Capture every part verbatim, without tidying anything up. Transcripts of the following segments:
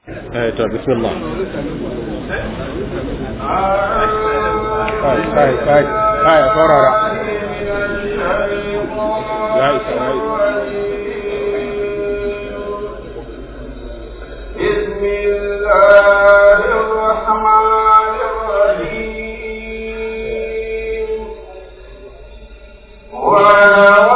to bismillah. kai kai kai kai saurara ya isa ya isa bismillahir rahmanir rahim wa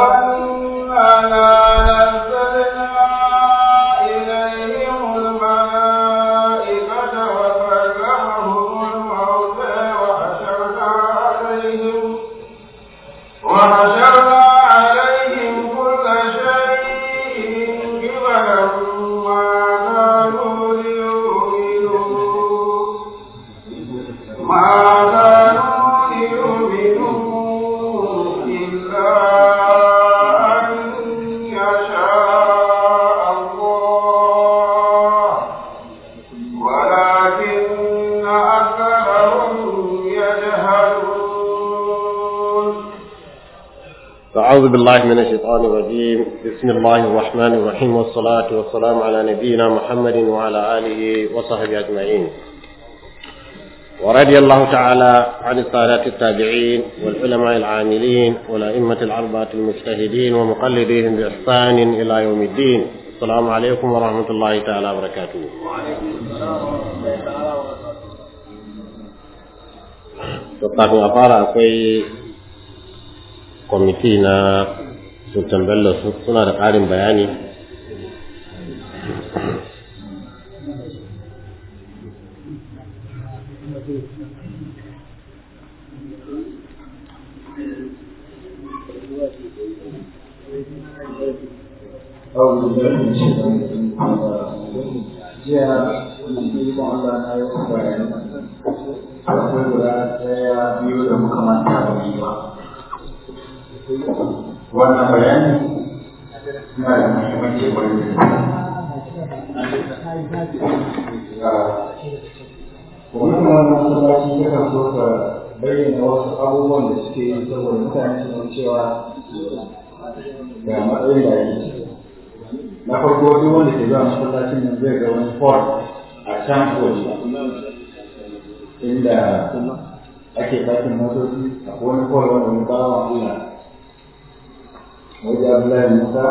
أعوذ بالله من الشيطان الرجيم. بسم الله الرحمن الرحيم، والصلاة والسلام على نبينا محمد وعلى آله وصحبه أجمعين. ورضي الله تعالى عن السادات التابعين والعلماء العاملين والأئمة الأربعة المجتهدين ومقلديهم بإحسان إلى يوم الدين. السلام عليكم ورحمة الله تعالى وبركاته. Kami apa akwai kwamiti na Sultan Bello suna da ƙarin bayani. akwai guda ɗaya biyu da muka manta da yi ba. Wannan bayani suna da muhimmanci wani kuma wannan masallaci ya so ka bayyana wasu abubuwan da suke yi saboda mutane su san cewa ga matsayin da yake. Na farko duk wanda ke zuwa masallacin nan zai ga wani fort a can waje inda ake bakin motoci a wani kowar wani bawa Allah wajen Abdullahi Musa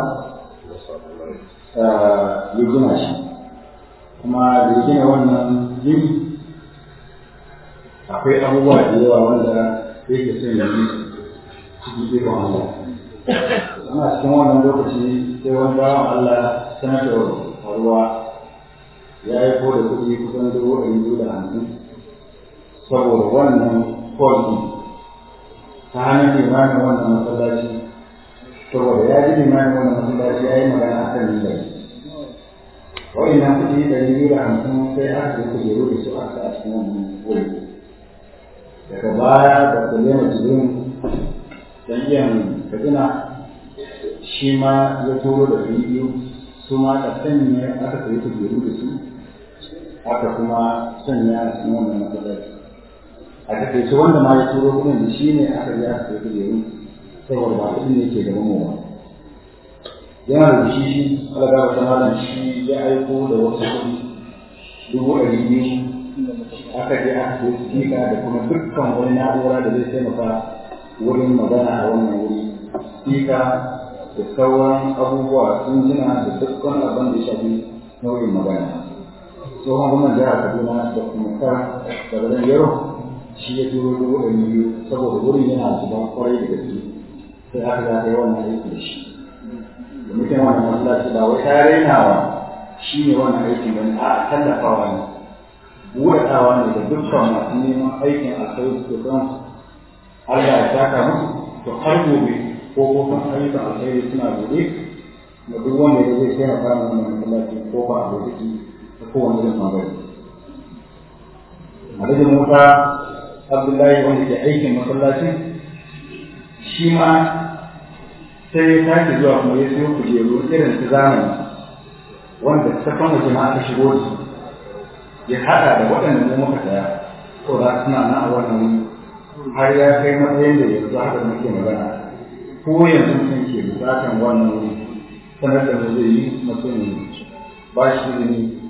ya gina shi, kuma da ya gina wannan gini akwai abubuwa da yawa wanda yake son ya yi cikin ikon Allah. Ana cikin wannan lokaci sai wani bawan Allah sanatar ruwa ya yi ko da kuɗi kusan dubu ɗari biyu da hamsin saboda wannan kotu ta hannun limanin wannan masallaci, saboda ya ji limanin wannan masallaci ya yi magana a kan nilai. Wa'innan kuɗi ɗari biyu da hamsin sai aka yi kujeru da su aka a cikin wannan wuri. Daga baya da kulema jirin don iyan katsina shi ma ya turo da ɗari biyu su ma da sanya aka kai kujeru da su aka kuma sanya a cikin wannan masallaci. A takaice wanda ma ya turo kudin da shi ne aka ji aka kai kujeru saboda ba kudin ne ke gaban mu ba. Yana da shi shi alaga wata malam shi ya aiko da wasu kudi dubu ɗari biyu aka je aka kai sika da kuma dukkan wani na'ura da zai taimaka wurin magana a wannan wuri. Sika da sauran abubuwa sun jina da dukkan abin da ya shafi nau'in magana. Tsohon gwamnan jihar Kaduna da kuma kar da garin Yaro shi ya turo dubu ɗari biyu saboda wurin yana zuban kwarai da gaske, sai aka za ta yi wannan aiki da shi. Da mutum wannan masallaci ba wai ta rainawa shi ne wannan aikin ba ne, a tallafawa ne, buɗaɗawa ne da dukkan masu neman aikin alkhairi su kan Allah ya saka musu, to har gobe ko kofin ayyukan alkhairi suna gobe da duk wanda ya zai taimaka mana wannan masallaci ko ba a lokaci ta kowane irin magana. Alhaji Musa Abdullahi wanda ke aikin masallaci shi ma sai ya sake zuwa kuma ya siyo kujeru irin su zamani wanda ta kan waje ma aka shigo da su ya haɗa da waɗanda mu muka saya, ko za suna nan a wannan har ya kai matsayin da yanzu haka muke magana ko yanzu mutum ke bukatan wannan wuri sanar da mu zai yi mutum ba shi izini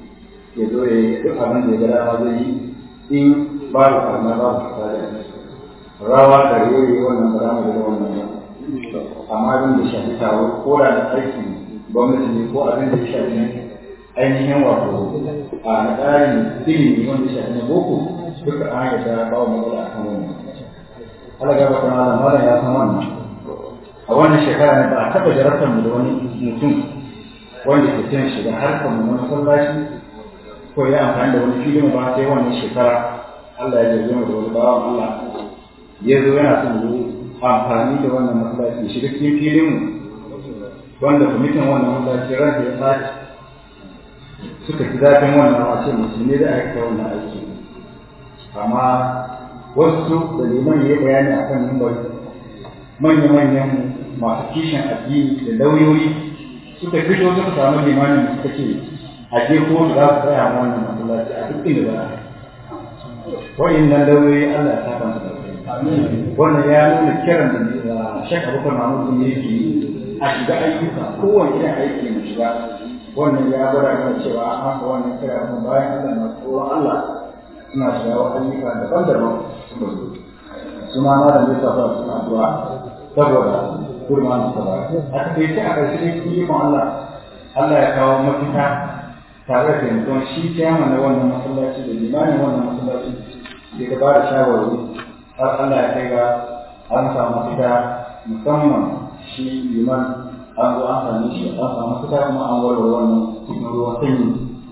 ya zo ya yi duk abin da ya gada ma zai yi in babu karna babu fasada rawa da yoyi wannan ba za mu da wannan ba amma abin da shafi taro ko da na aikin gwamnati ne ko abin da ya shafi ainihin wato a na tsarin ilimi wanda ya shafi na boko duka an yi ta bawa matsala a kan wannan ala gaba ta malam malam ya san wannan a wannan shekara ne ba a taɓa jarabtar mu da wani mutum wanda ke cin shiga harkar mu na masallaci ko ya amfani da wani filin ba sai wannan shekara Allah ya jirgin mu da wani bawan Allah ya zo yana son yi amfani da wannan masallaci shiga cikin filin mu wanda kwamitin wannan masallaci ran da ya sace suka fi zafin wannan a ce musulmi da aka kai wannan aiki amma wasu da liman ya bayani a kan mimbar manya-manyan masu kishin addini da lauyoyi suka fito suka samu limanin da suka ce a je ko za su tsaya a wannan masallaci a duk inda ba wa'innan lauyoyi Allah ya saka su da wannan ya nuna kiran da Sheikh Abubakar Mahmud ne yake a shiga ayyuka kowane irin aiki mu shiga wannan ya gwada mana cewa an haka wannan kira mun bayan Allah na tsoron Allah suna shiga ayyuka daban-daban suna ma da nisa ba suna addu'a saboda gurman sa ba a take a ƙarshe ne ikon Allah Allah ya kawo mafita tare da yanzu shi kiyama na wannan masallaci da limanin wannan masallaci da ta ba da shawarwari har Allah ya kai ga an samu mafita musamman shi liman an zo an sami shi an samu mafita kuma an warware wannan cikin ruwan sanyi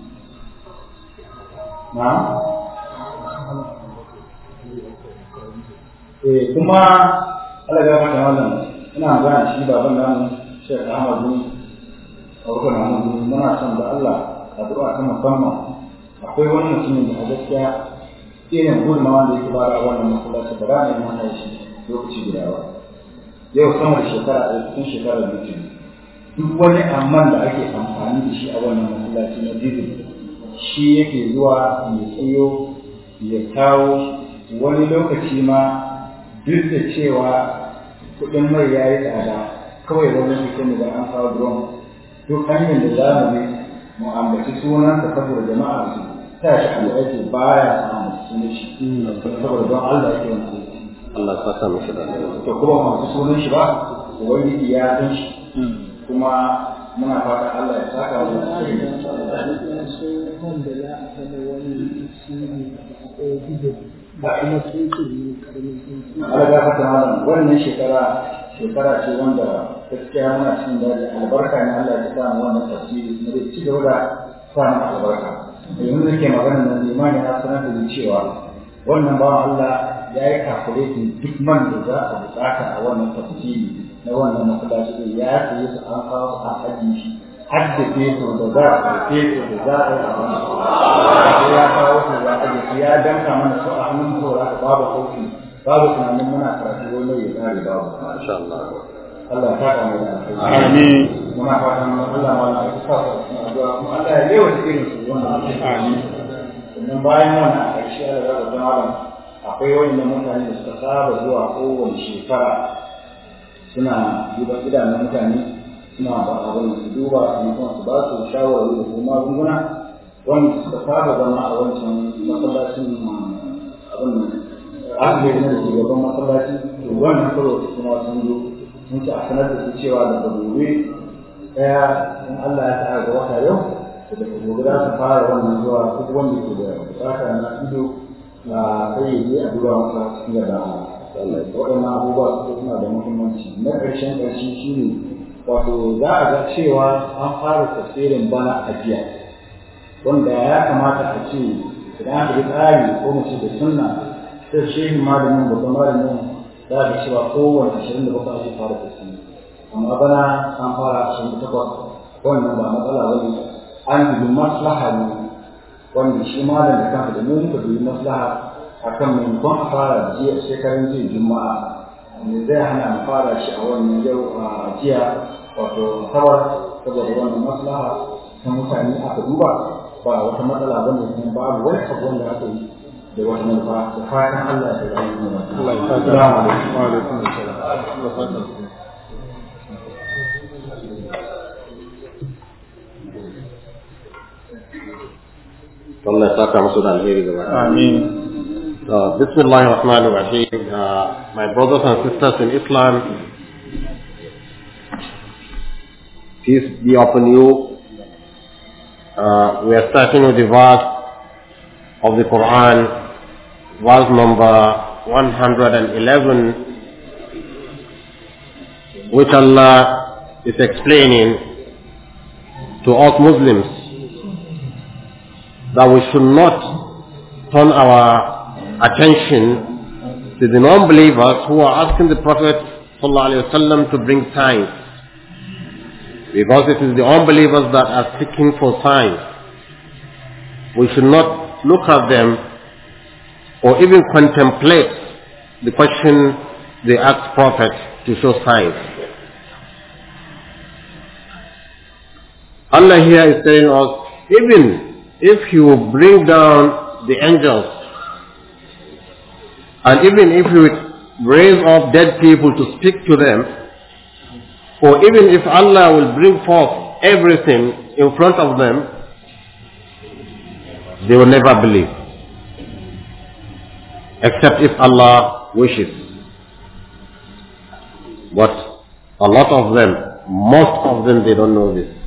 na eh kuma Allah ya mata wannan ina magana shi baban namu Sheikh Ahmad bin Abubakar Mahmud muna son da Allah addu'a ta musamman akwai wani mutumin da a gaskiya irin gudunmawa da yake bada a wannan masallaci ba za mu yi mana shi lokaci guda ba yau sama da shekara a cikin shekara biyu duk wani amman da ake amfani da shi a wannan masallaci na dizil shi yake zuwa ya tsayo ya kawo wani lokaci ma duk da cewa kuɗin mai ya yi tsada kawai wani mutum da an kawo drone duk hanyar da za mu bi mu ambaci sunansa saboda jama'a su ta shi a aiki baya samun sunan shi saboda don Allah yake wani aiki Allah ya saka mishi da to kuma masu sunan shi ba wani ya san shi kuma muna fata Allah ya saka mu da shi Allah ya fata malam wannan shekara shekara ce wanda gaskiya muna cikin daji albarka ne Allah ya sa mu wannan tafsiri kuma zai ci gaba da sa mu albarka yanzu nake magana nan limani na sanar da cewa wannan bawan Allah ya yi calculating duk man da za a bukata a wannan tafsiri na wannan masallaci ya sayi su an kawo su an ajiye shi har da feto da za a feto da za a yi a wani ya kawo su ya ajiye su ya danka mana su a hannun saura da babu sauki babu tunanin muna karatu wani ya tsare babu masha Allah Allah ta kama da amin muna fatan Allah ma na sa su addu'a kuma Allah ya lewa cikin su wannan amin sannan bayan wannan a ƙarshe Allah ya ga malam akwai wani mutane da suka saba zuwa kowace shekara suna duba gidanen mutane suna ba abin su duba su yi kuma su ba su shawarwari da kuma magunguna wanda suka saba zama a wancan masallacin abin asibiti na da shugaban masallaci to wannan karo kuma sun zo sun ci a sanar da su cewa daga gobe ɗaya in Allah ya ta'ala ga wata yau da daga gobe za su fara wannan zuwa duk wanda ke da bukata na ido na sai yi a duba masa cikin da waɗannan abubuwa su suna da muhimmanci na ƙarshen ƙarshe shi ne wato za a ga cewa an fara tafsirin bana a jiya wanda ya kamata a ce idan aka bi tsari ko mace da sunna sai shehin malamin babban malamin za a ga cewa kowane ashirin da bakwai ake fara tafsiri amma bana an fara ashirin da takwas wannan ba matsala ba ne an dubi maslaha ne wanda shi malam da kansa da mu muka dubi maslaha akan maimakon a fara jiya shekarun jiya juma'a ne zai hana mu fara shi a wannan yau a jiya wato kawar saboda wannan maslaha ta mutane aka duba ba wata matsala ba ne kuma babu wani abu wanda aka yi da wata manufa da fatan Allah ya yi mu Allah ya saka wa alaikum assalam Allah saka musu da alheri gaba. Amin. Uh, Bismillahir Rahmanir Rahim. Uh, my brothers and sisters in Islam, peace be upon you. Uh, we are starting with the verse of the Quran, verse number one hundred eleven, which Allah is explaining to us Muslims that we should not turn our attention to the non-believers who are asking the Prophet ﷺ to bring signs, because it is the unbelievers that are seeking for signs. We should not look at them or even contemplate the question they ask Prophet to show signs. Allah here is telling us, even if you bring down the angels, and even if you raise up dead people to speak to them, or even if Allah will bring forth everything in front of them, they will never believe, except if Allah wishes. But a lot of them, most of them, they don't know this.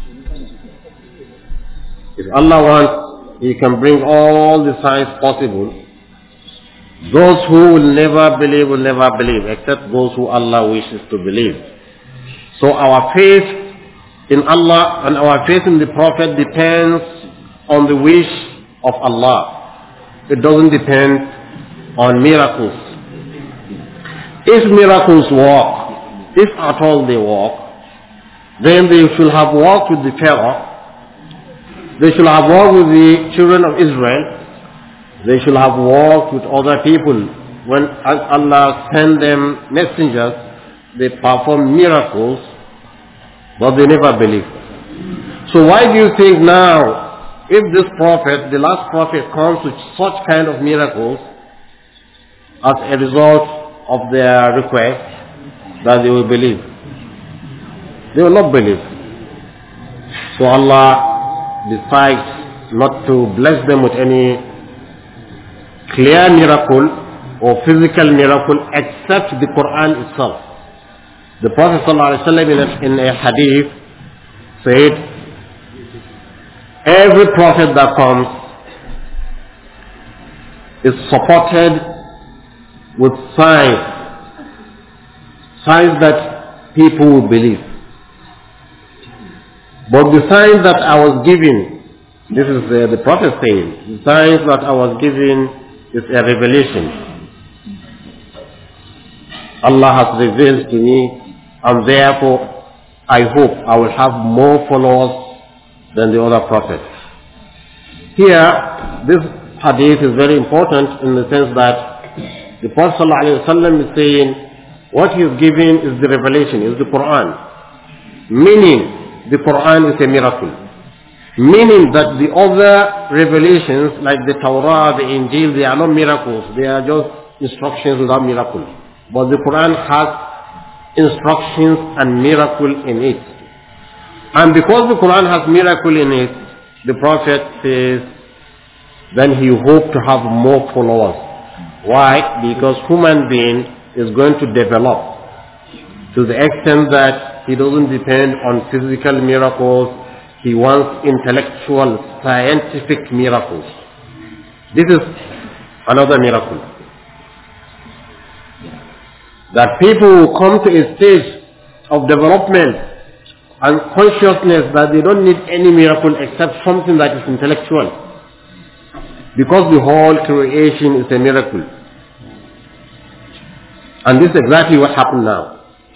If Allah wants, He can bring all the signs possible. Those who will never believe will never believe, except those who Allah wishes to believe. So our faith in Allah and our faith in the Prophet depends on the wish of Allah. It doesn't depend on miracles. If miracles work, if at all they work, then they should have worked with the Pharaoh. They should have worked with the children of Israel. They should have worked with other people. When Allah sent them messengers, they perform miracles, but they never believe. So why do you think now, if this prophet, the last prophet, comes with such kind of miracles as a result of their request, that they will believe? They will not believe. So Allah decides not to bless them with any clear miracle or physical miracle except the Quran itself. The Prophet ﷺ in a hadith said, every prophet that comes is supported with signs, signs that people will believe. But the signs that I was given, this is uh, the Prophet saying, the signs that I was given is a revelation. Allah has revealed to me, and therefore I hope I will have more followers than the other prophets. Here, this hadith is very important in the sense that the Prophet ﷺ is saying what he is giving is the revelation, is the Quran. Meaning, the Quran is a miracle. Meaning that the other revelations like the Torah, the Injil, they are not miracles. They are just instructions without miracle. But the Quran has instructions and miracle in it. And because the Quran has miracle in it, the Prophet says, then he hopes to have more followers. Why? Because human being is going to develop to the extent that he doesn't depend on physical miracles. He wants intellectual, scientific miracles. This is another miracle. That people will come to a stage of development and consciousness that they don't need any miracle except something that is intellectual. Because the whole creation is a miracle. And this is exactly what happened now.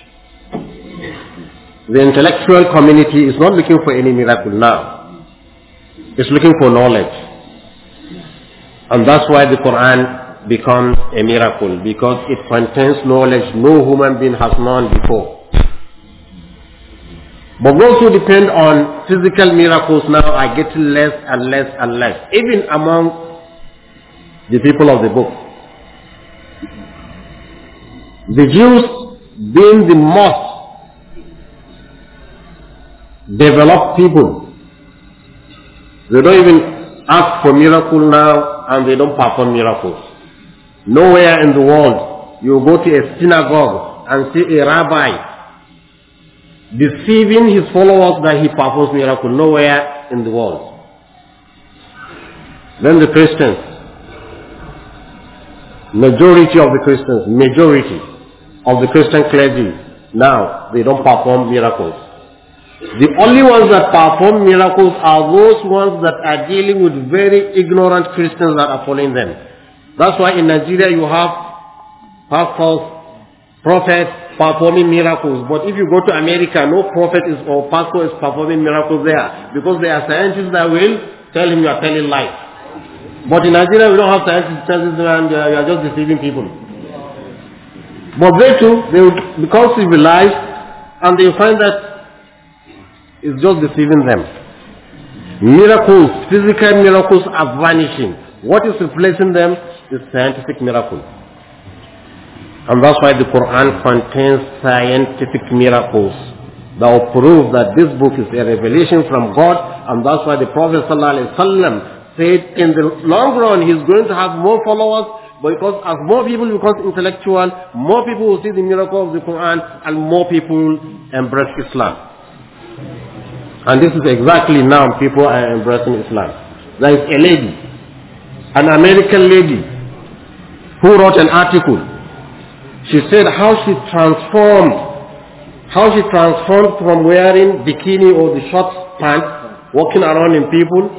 The intellectual community is not looking for any miracle now. It's looking for knowledge. And that's why the Quran becomes a miracle, because it contains knowledge no human being has known before. But those who depend on physical miracles now are getting less and less and less, even among the people of the book. The Jews being the most developed people, they don't even ask for miracle now and they don't perform miracles. Nowhere in the world you go to a synagogue and see a rabbi deceiving his followers that he performs miracle. Nowhere in the world. Then the Christians, majority of the Christians, majority of the Christian clergy, now they don't perform miracles. The only ones that perform miracles are those ones that are dealing with very ignorant Christians that are following them. That's why in Nigeria you have pastors, prophets performing miracles. But if you go to America, no prophet is or pastor is performing miracles there, because there are scientists that will tell him you are telling lies. But in Nigeria we don't have scientists telling them and uh, you are just deceiving people. But they too, they will become civilized and they find that it's just deceiving them. Miracles, physical miracles are vanishing. What is replacing them is scientific miracle. And that's why the Quran contains scientific miracles that will prove that this book is a revelation from God. And that's why the Prophet ﷺ said in the long run he's going to have more followers, because as more people become intellectual, more people will see the miracle of the Quran and more people embrace Islam. And this is exactly now people are embracing Islam. There is a lady, an American lady, who wrote an article. She said how she transformed, how she transformed from wearing bikini or the short pants, walking around in people,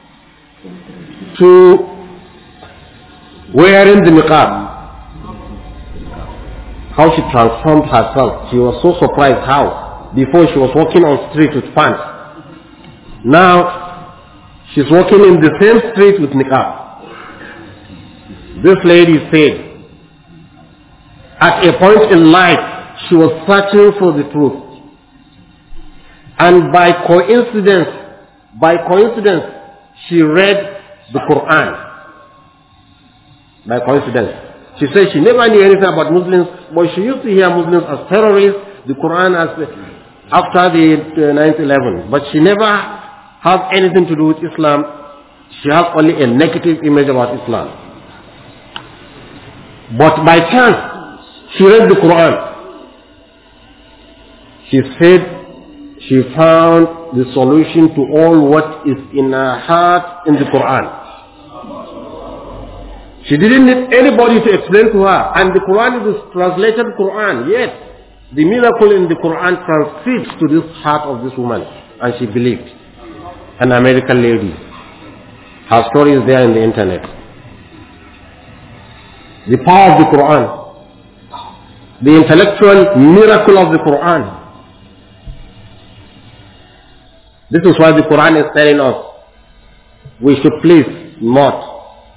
to wearing the niqab. How she transformed herself. She was so surprised how before she was walking on street with pants. Now she's walking in the same street with niqab. This lady said at a point in life she was searching for the truth. And by coincidence, by coincidence, she read the Quran. By coincidence. She said she never knew anything about Muslims, but she used to hear Muslims as terrorists, the Quran as after the nine eleven. But she never had anything to do with Islam. She has only a negative image about Islam. But by chance, she read the Quran. She said she found the solution to all what is in her heart in the Quran. She didn't need anybody to explain to her. And the Quran is a translated Quran. Yet, the miracle in the Quran transfixed to this heart of this woman. And she believed. An American lady. Her story is there in the internet. The power of the Quran. The intellectual miracle of the Quran. This is why the Quran is telling us we should please not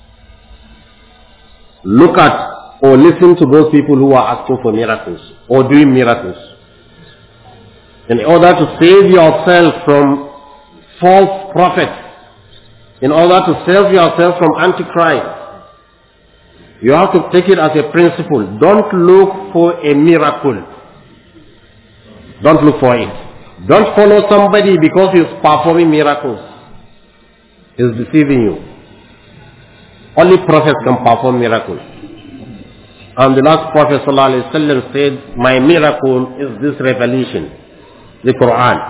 look at or listen to those people who are asking for miracles or doing miracles. In order to save yourself from false prophets, in order to save yourself from Antichrist, you have to take it as a principle. Don't look for a miracle. Don't look for it. Don't follow somebody because he is performing miracles. He is deceiving you. Only prophets can perform miracles. And the last Prophet ﷺ said, my miracle is this revelation, the Quran.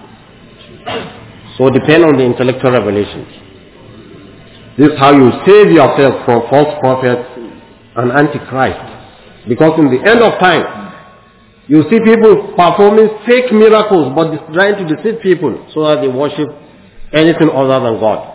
So depend on the intellectual revelation. This is how you save yourself from false prophets and Antichrist. Because in the end of time, you see people performing fake miracles, but trying to deceive people so that they worship anything other than God.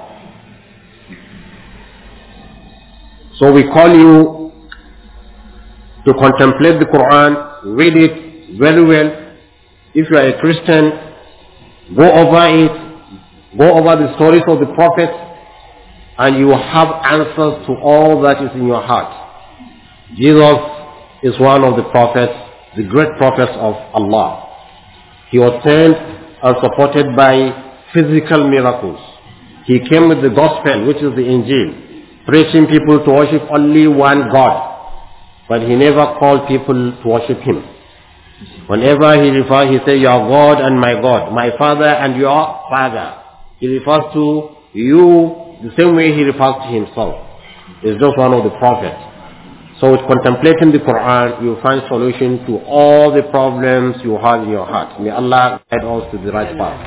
So we call you to contemplate the Quran, read it very well. If you are a Christian, go over it, go over the stories of the prophets, and you will have answers to all that is in your heart. Jesus is one of the prophets, the great prophets of Allah. He was sent and supported by physical miracles. He came with the gospel, which is the Injil, preaching people to worship only one God. But he never called people to worship him. Whenever he refers, he says, your God and my God, my Father and your Father. He refers to you the same way he refers to himself. Is just one of the prophets. So with contemplating the Quran, you find solution to all the problems you have in your heart. May Allah guide us to the right path.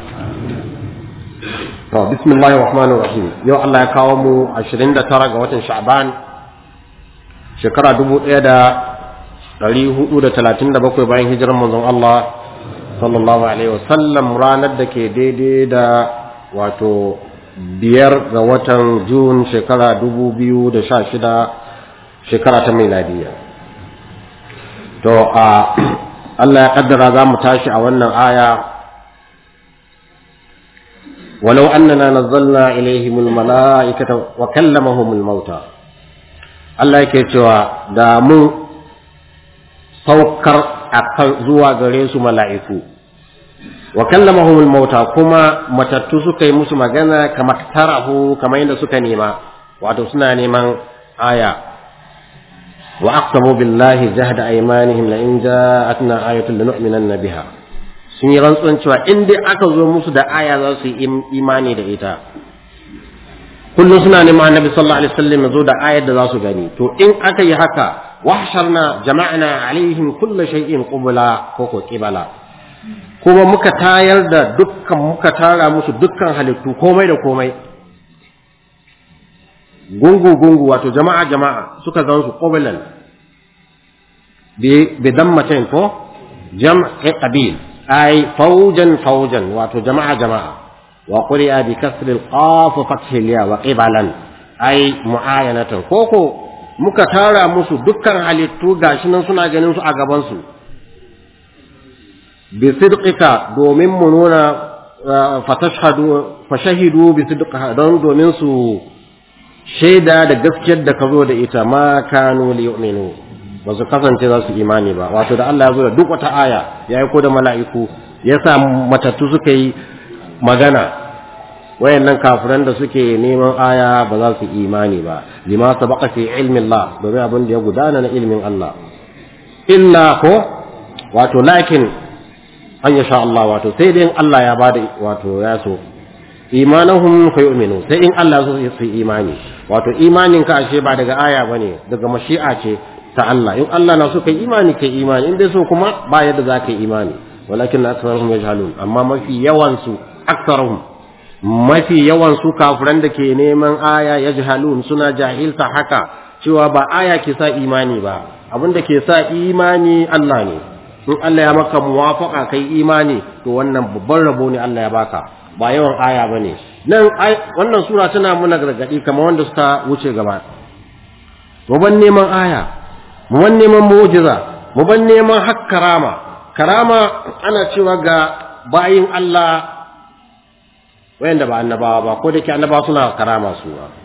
So, Bismillahir Rahmanir Rahim. Yau Allah ya kawo mu ashirin da tara ga watan Sha'ban, shekara dubu ɗaya da ɗari hudu da talatin da bakwai bayan hijirar manzon Allah sallallahu alaihi wasallam, ranar da ke daidai da wato biyar ga watan Jun shekara dubu biyu da sha shida, shekara ta miladiya. To a Allah ya kaddara za mu tashi a wannan aya, walau annana nazzalna ilaihimul mala'ikata wa kallamahumul mauta. Allah yake cewa da mu saukar akan zuwa gare su mala'iku, wa kallamahumul mauta, kuma matattu suka yi musu magana kamar tarahu, kamar yadda suka nema, wato suna neman aya. wa aqsamu billahi jahda aymanihim la in ja'atna ayatun lanu'minanna biha. Sun yi rantsuwan cewa in dai aka zo musu da aya za su yi imani da ita. Kullum suna neman annabi sallallahu alaihi wasallam ya zo da ayar da za su gani. To in aka yi haka, wahsharna jama'na alaihim kullu shay'in qubla ko ko qibala. Kuma muka tayar da dukkan muka tara musu dukkan halittu komai da komai. Gungu gungu wato jama'a jama'a suka zan su qublan. Bi bi dammatin ko jam'i qabil ay fawjan fawjan wato jama'a jama'a. Wa quri'a bi kasri al-qaf wa fathi al-ya wa qibalan ay mu'ayanatan. Koko muka tara musu dukkan halittu gashi nan suna ganin su a gaban su. Bi sidqika, domin mu nuna fatashhadu fashahidu bi sidqika, don domin su shaida da gaskiyar da ka zo da ita, ma kanu li yu'minu, ba su kasance za su imani ba. Wato da Allah ya zo da duk wata aya, ya yi ko da mala'iku, ya sa matattu suka yi magana, wayannan kafiran da suke neman aya ba za su imani ba. Lima sabaqa fi ilmi Allah, domin abin da ya gudana na ilmin Allah. Illa ko wato lakin an yasha Allah, wato sai dai Allah ya bada wato ya so. Imanahum fa yu'minu, sai in Allah so su imani. Wato imanin ka ashe ba daga aya bane, daga mashi'a ce ta Allah. In Allah na so kai imani kai imani, in dai so kuma ba yadda za ka yi imani. Walakin aktharuhum yajhalun, amma mafi yawan su aktharuhum mafi yawan su kafiran da ke neman aya yajhalun, suna jahilta haka cewa ba aya ke sa imani ba, abin da ke sa imani Allah ne. In Allah ya maka muwafaqa kai imani, to wannan babban rabo ne Allah ya baka, ba yawan aya bane. Nan wannan sura tana muna gargadi kamar wanda suka wuce gaba. Mu ban neman aya, mu ban neman mu'jiza, mu ban neman hak karama. Karama ana cewa ga bayin Allah wayanda ba annabawa ba, ko da ke annabawa suna karama su ba.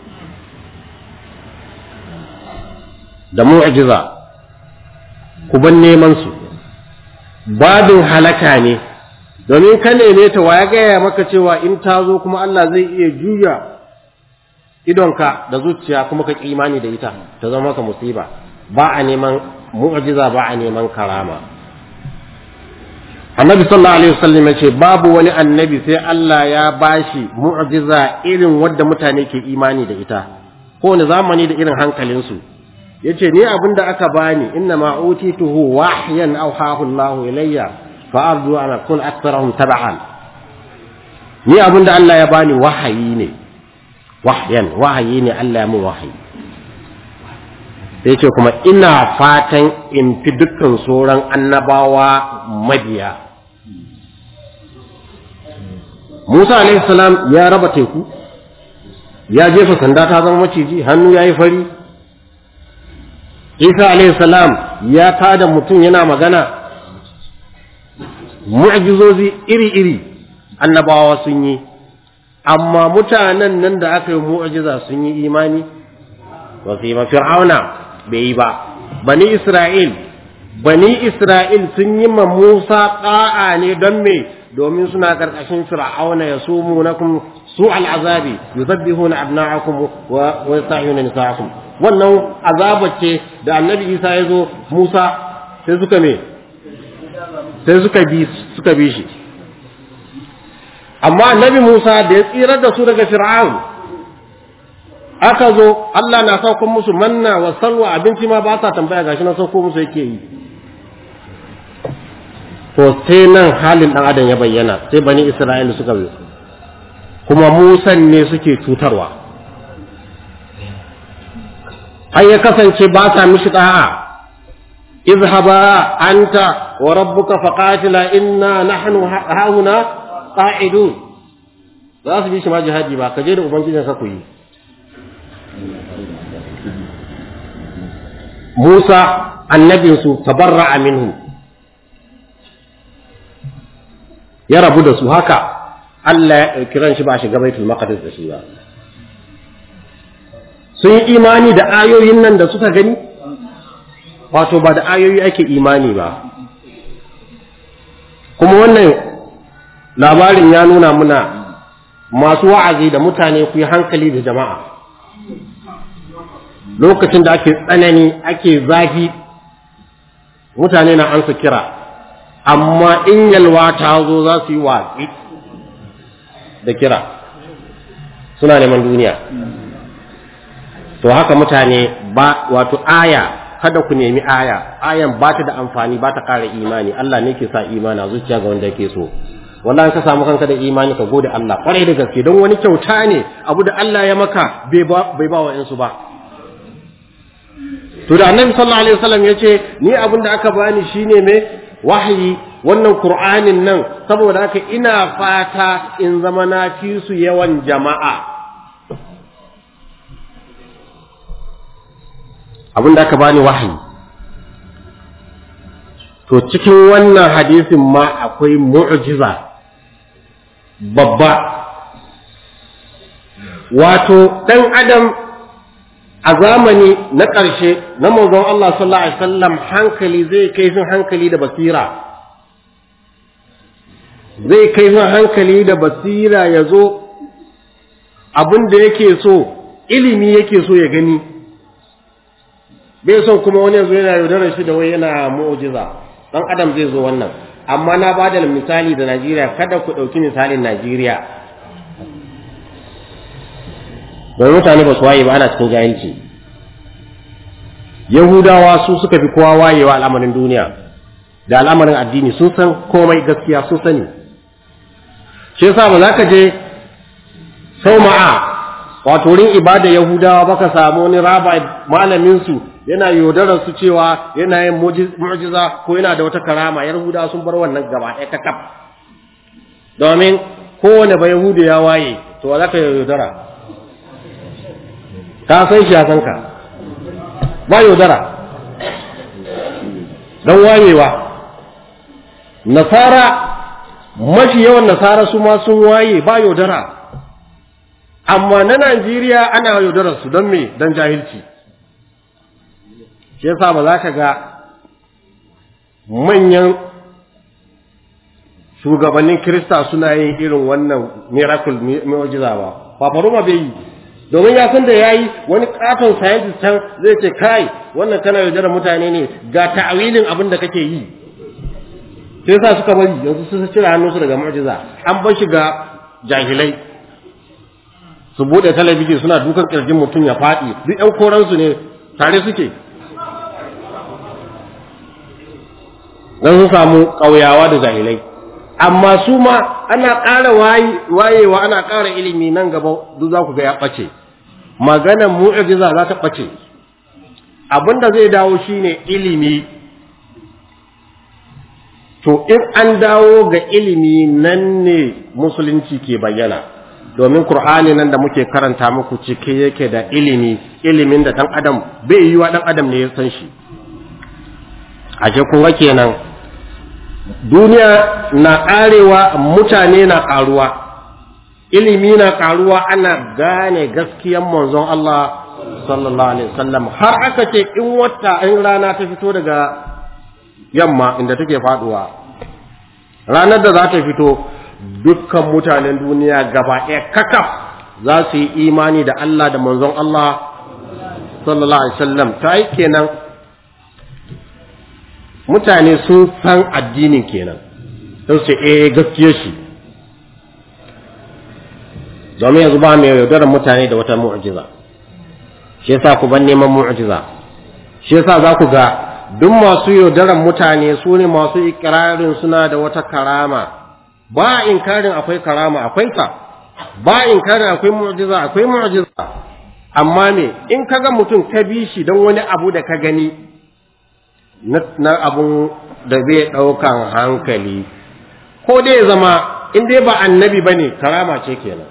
Da mu'jiza ku ban neman su. Babin halaka ne, domin ka neme ta, wa ya gaya maka cewa in ta zo kuma Allah zai iya juya idonka da zuciya kuma ka imani da ita ta zama maka musiba. Ba a neman mu'jiza, ba a neman karama. Annabi sallallahu alaihi wasallam ya ce babu wani annabi sai Allah ya bashi mu'jiza irin wadda mutane ke imani da ita, kowane zamani da irin hankalinsu. Yace ni abinda aka bani, inna ma utituhu wahyan awhahu Allah ilayya fa arju an akun aktharahum tab'an. Ni abinda Allah ya bani wahayi ne, wahyan wahayi ne, Allah ya mun wahayi. Sai ce kuma ina fatan in fi dukkan sauran annabawa mabiya. Musa alaihi salam ya raba teku, ya jefa sanda ta zama maciji, hannu yayi fari. Isa alaihi salam ya tada mutum yana magana. Mu'jizozi iri-iri annabawa sun yi, amma mutanen nan da aka yi mu'jiza sun yi imani ba su yi ba. Fir'auna bai yi ba. Bani Isra'il bani Isra'il sun yi ma Musa da'a ne don me? Domin suna karkashin Fir'auna, yasumunakum su'al azabi yuzabbihuna abna'akum wa yastahiyuna nisa'akum. Wannan azaba ce da Annabi Isa ya zo, Musa sai suka me sai suka bi suka bi shi. Amma Annabi Musa da ya tsira da su daga Fir'aun, aka zo Allah na sauko musu manna wa salwa abinci ma ba sa tambaya gashi na sauko musu yake yi to sai nan halin dan adam ya bayyana sai bani Isra'ila suka zo kuma Musa ne suke cutarwa ai ya kasance ba sa mishi da'a izhaba anta wa rabbuka faqatila inna nahnu hauna qa'idun za su bi shi ma jihadi ba kaje da ubangijin ka ku yi Musa annabinsu tabarra'a minhu ya rabu da su haka Allah ya kiran shi ba shi Baitul Maqdis da shi ba sun yi imani da ayoyin nan da suka gani wato ba da ayoyi ake imani ba kuma wannan labarin ya nuna muna masu wa'azi da mutane ku yi hankali da jama'a lokacin da ake tsanani ake zafi mutane na ansa kira amma in yalwa ta zo za su yi watsi da kira suna neman duniya to haka mutane ba wato aya kada ku nemi aya ayan ba ta da amfani ba ta kara imani Allah ne ke sa imani a zuciya ga wanda yake so wallahi ka samu kanka da imani ka gode Allah kwarai da gaske don wani kyauta ne abu da Allah ya maka bai ba bai ba wa insu ba to da annabi sallallahu alaihi wasallam yace ni abin da aka bani shine me wahayi wannan qur'anin nan saboda haka ina fata in zama na fi su yawan jama'a abin da aka bani wahayi to cikin wannan hadisin ma akwai mu'jiza babba wato dan adam a zamani na ƙarshe na manzon Allah sallallahu alaihi wasallam hankali zai kai fin hankali da basira zai kai fin hankali da basira ya zo abin da yake so ilimi yake so ya gani bai son kuma wani yanzu yana yaudarar shi da wai yana mu'jiza dan adam zai zo wannan amma na bada misali da Najeriya kada ku ɗauki misalin Najeriya don mutane ba su waye ba ana cikin jahilci Yahudawa su suka fi kowa wayewa al'amarin duniya da al'amarin addini sun san komai gaskiya sun sani shi yasa ba za ka je sauma'a wato wurin ibada Yahudawa baka samu wani raba malamin su yana yaudarar su cewa yana yin mu'jiza ko yana da wata karama Yahudawa sun bar wannan gaba ɗaya kakaf domin kowane ba Yahudu ya waye to za ka yaudara ka san shi ya san ka ba yaudara don wayewa nasara mafi yawan nasara su ma sun waye ba yaudara amma na Najeriya ana yaudarar su don me don jahilci shi yasa ba za ka ga manyan shugabannin Kirista suna yin irin wannan miracle mu'jiza ba fafaruma bai yi domin ya san da yayi wani katon scientist can zai ce kai wannan kana yaudarar mutane ne ga ta'awilin abin da kake yi sai yasa suka bari yanzu su cire hannunsu daga mu'jiza an bar shi ga jahilai su bude talabijin suna dukan kirjin mutum ya faɗi duk ƴan koransu ne tare suke dan sun samu ƙauyawa da jahilai amma su ma ana ƙara wayewa ana ƙara ilimi nan gaba duk za ku ga ya ɓace maganar mu'jiza za ta ɓace abinda zai dawo shine ilimi to in an dawo ga ilimi nan ne musulunci ke bayyana domin Qur'ani nan da muke karanta muku cike yake da ilimi ilimin da dan adam bai yiwa dan adam ne ya san shi ashe kun ga kenan duniya na karewa mutane na karuwa ilimi na karuwa ana gane gaskiyar manzon Allah sallallahu alaihi wasallam har aka ce in wata in rana ta fito daga yamma inda take faduwa ranar da za ta fito dukkan mutanen duniya gaba ɗaya kakaf za su yi imani da Allah da manzon Allah sallallahu alaihi wasallam ta yi kenan mutane sun san addinin kenan sai su eh gaskiyar shi domin yanzu ba mai yaudarar mutane da wata mu'jiza shi yasa ku ban neman mu'jiza shi yasa za ku ga duk masu yaudaran mutane su ne masu ikirarin suna da wata karama ba inkarin akwai karama akwai ta ba inkarin akwai mu'jiza akwai mu'jiza amma ne in kaga mutum ka bi shi don wani abu da ka gani na abun da zai ɗaukan hankali ko dai zama in dai ba annabi bane karama ce kenan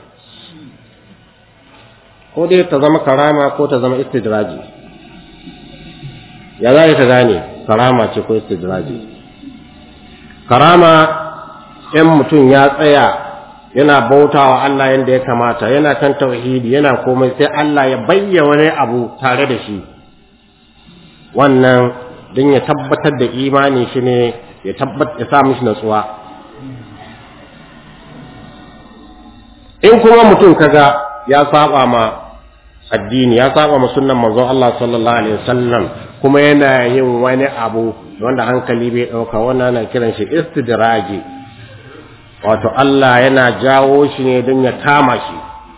ko dai ta zama karama ko ta zama istidraji ya za ta gane karama ce ko istidraji karama in mutum ya tsaya yana bautawa Allah yanda ya kamata yana kan tauhidi yana komai sai Allah ya bayyana wani abu tare da shi wannan don ya tabbatar da imani shi ne ya tabbatar ya sa mishi natsuwa in kuma mutum kaga ya saba ma addini ya saba ma sunnan manzon Allah sallallahu alaihi wasallam kuma yana yin wani abu wanda hankali bai dauka wannan ana kiran shi istidraji wato Allah yana jawo shi ne don ya kama shi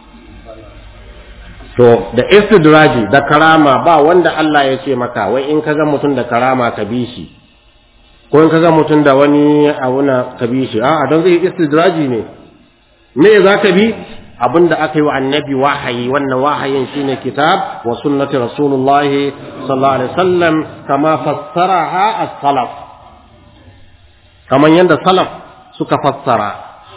to da istidraji da karama ba wanda Allah ya ce maka wai in kaga mutum da karama ka bi shi ko in kaga mutum da wani abuna ka bi shi a'a don zai istidraji ne me za ka bi abinda aka yi wa annabi wahayi wannan wahayin shine kitab wa sunnati rasulullahi sallallahu alaihi wasallam kama fassaraha as-salaf kaman yanda salaf suka fassara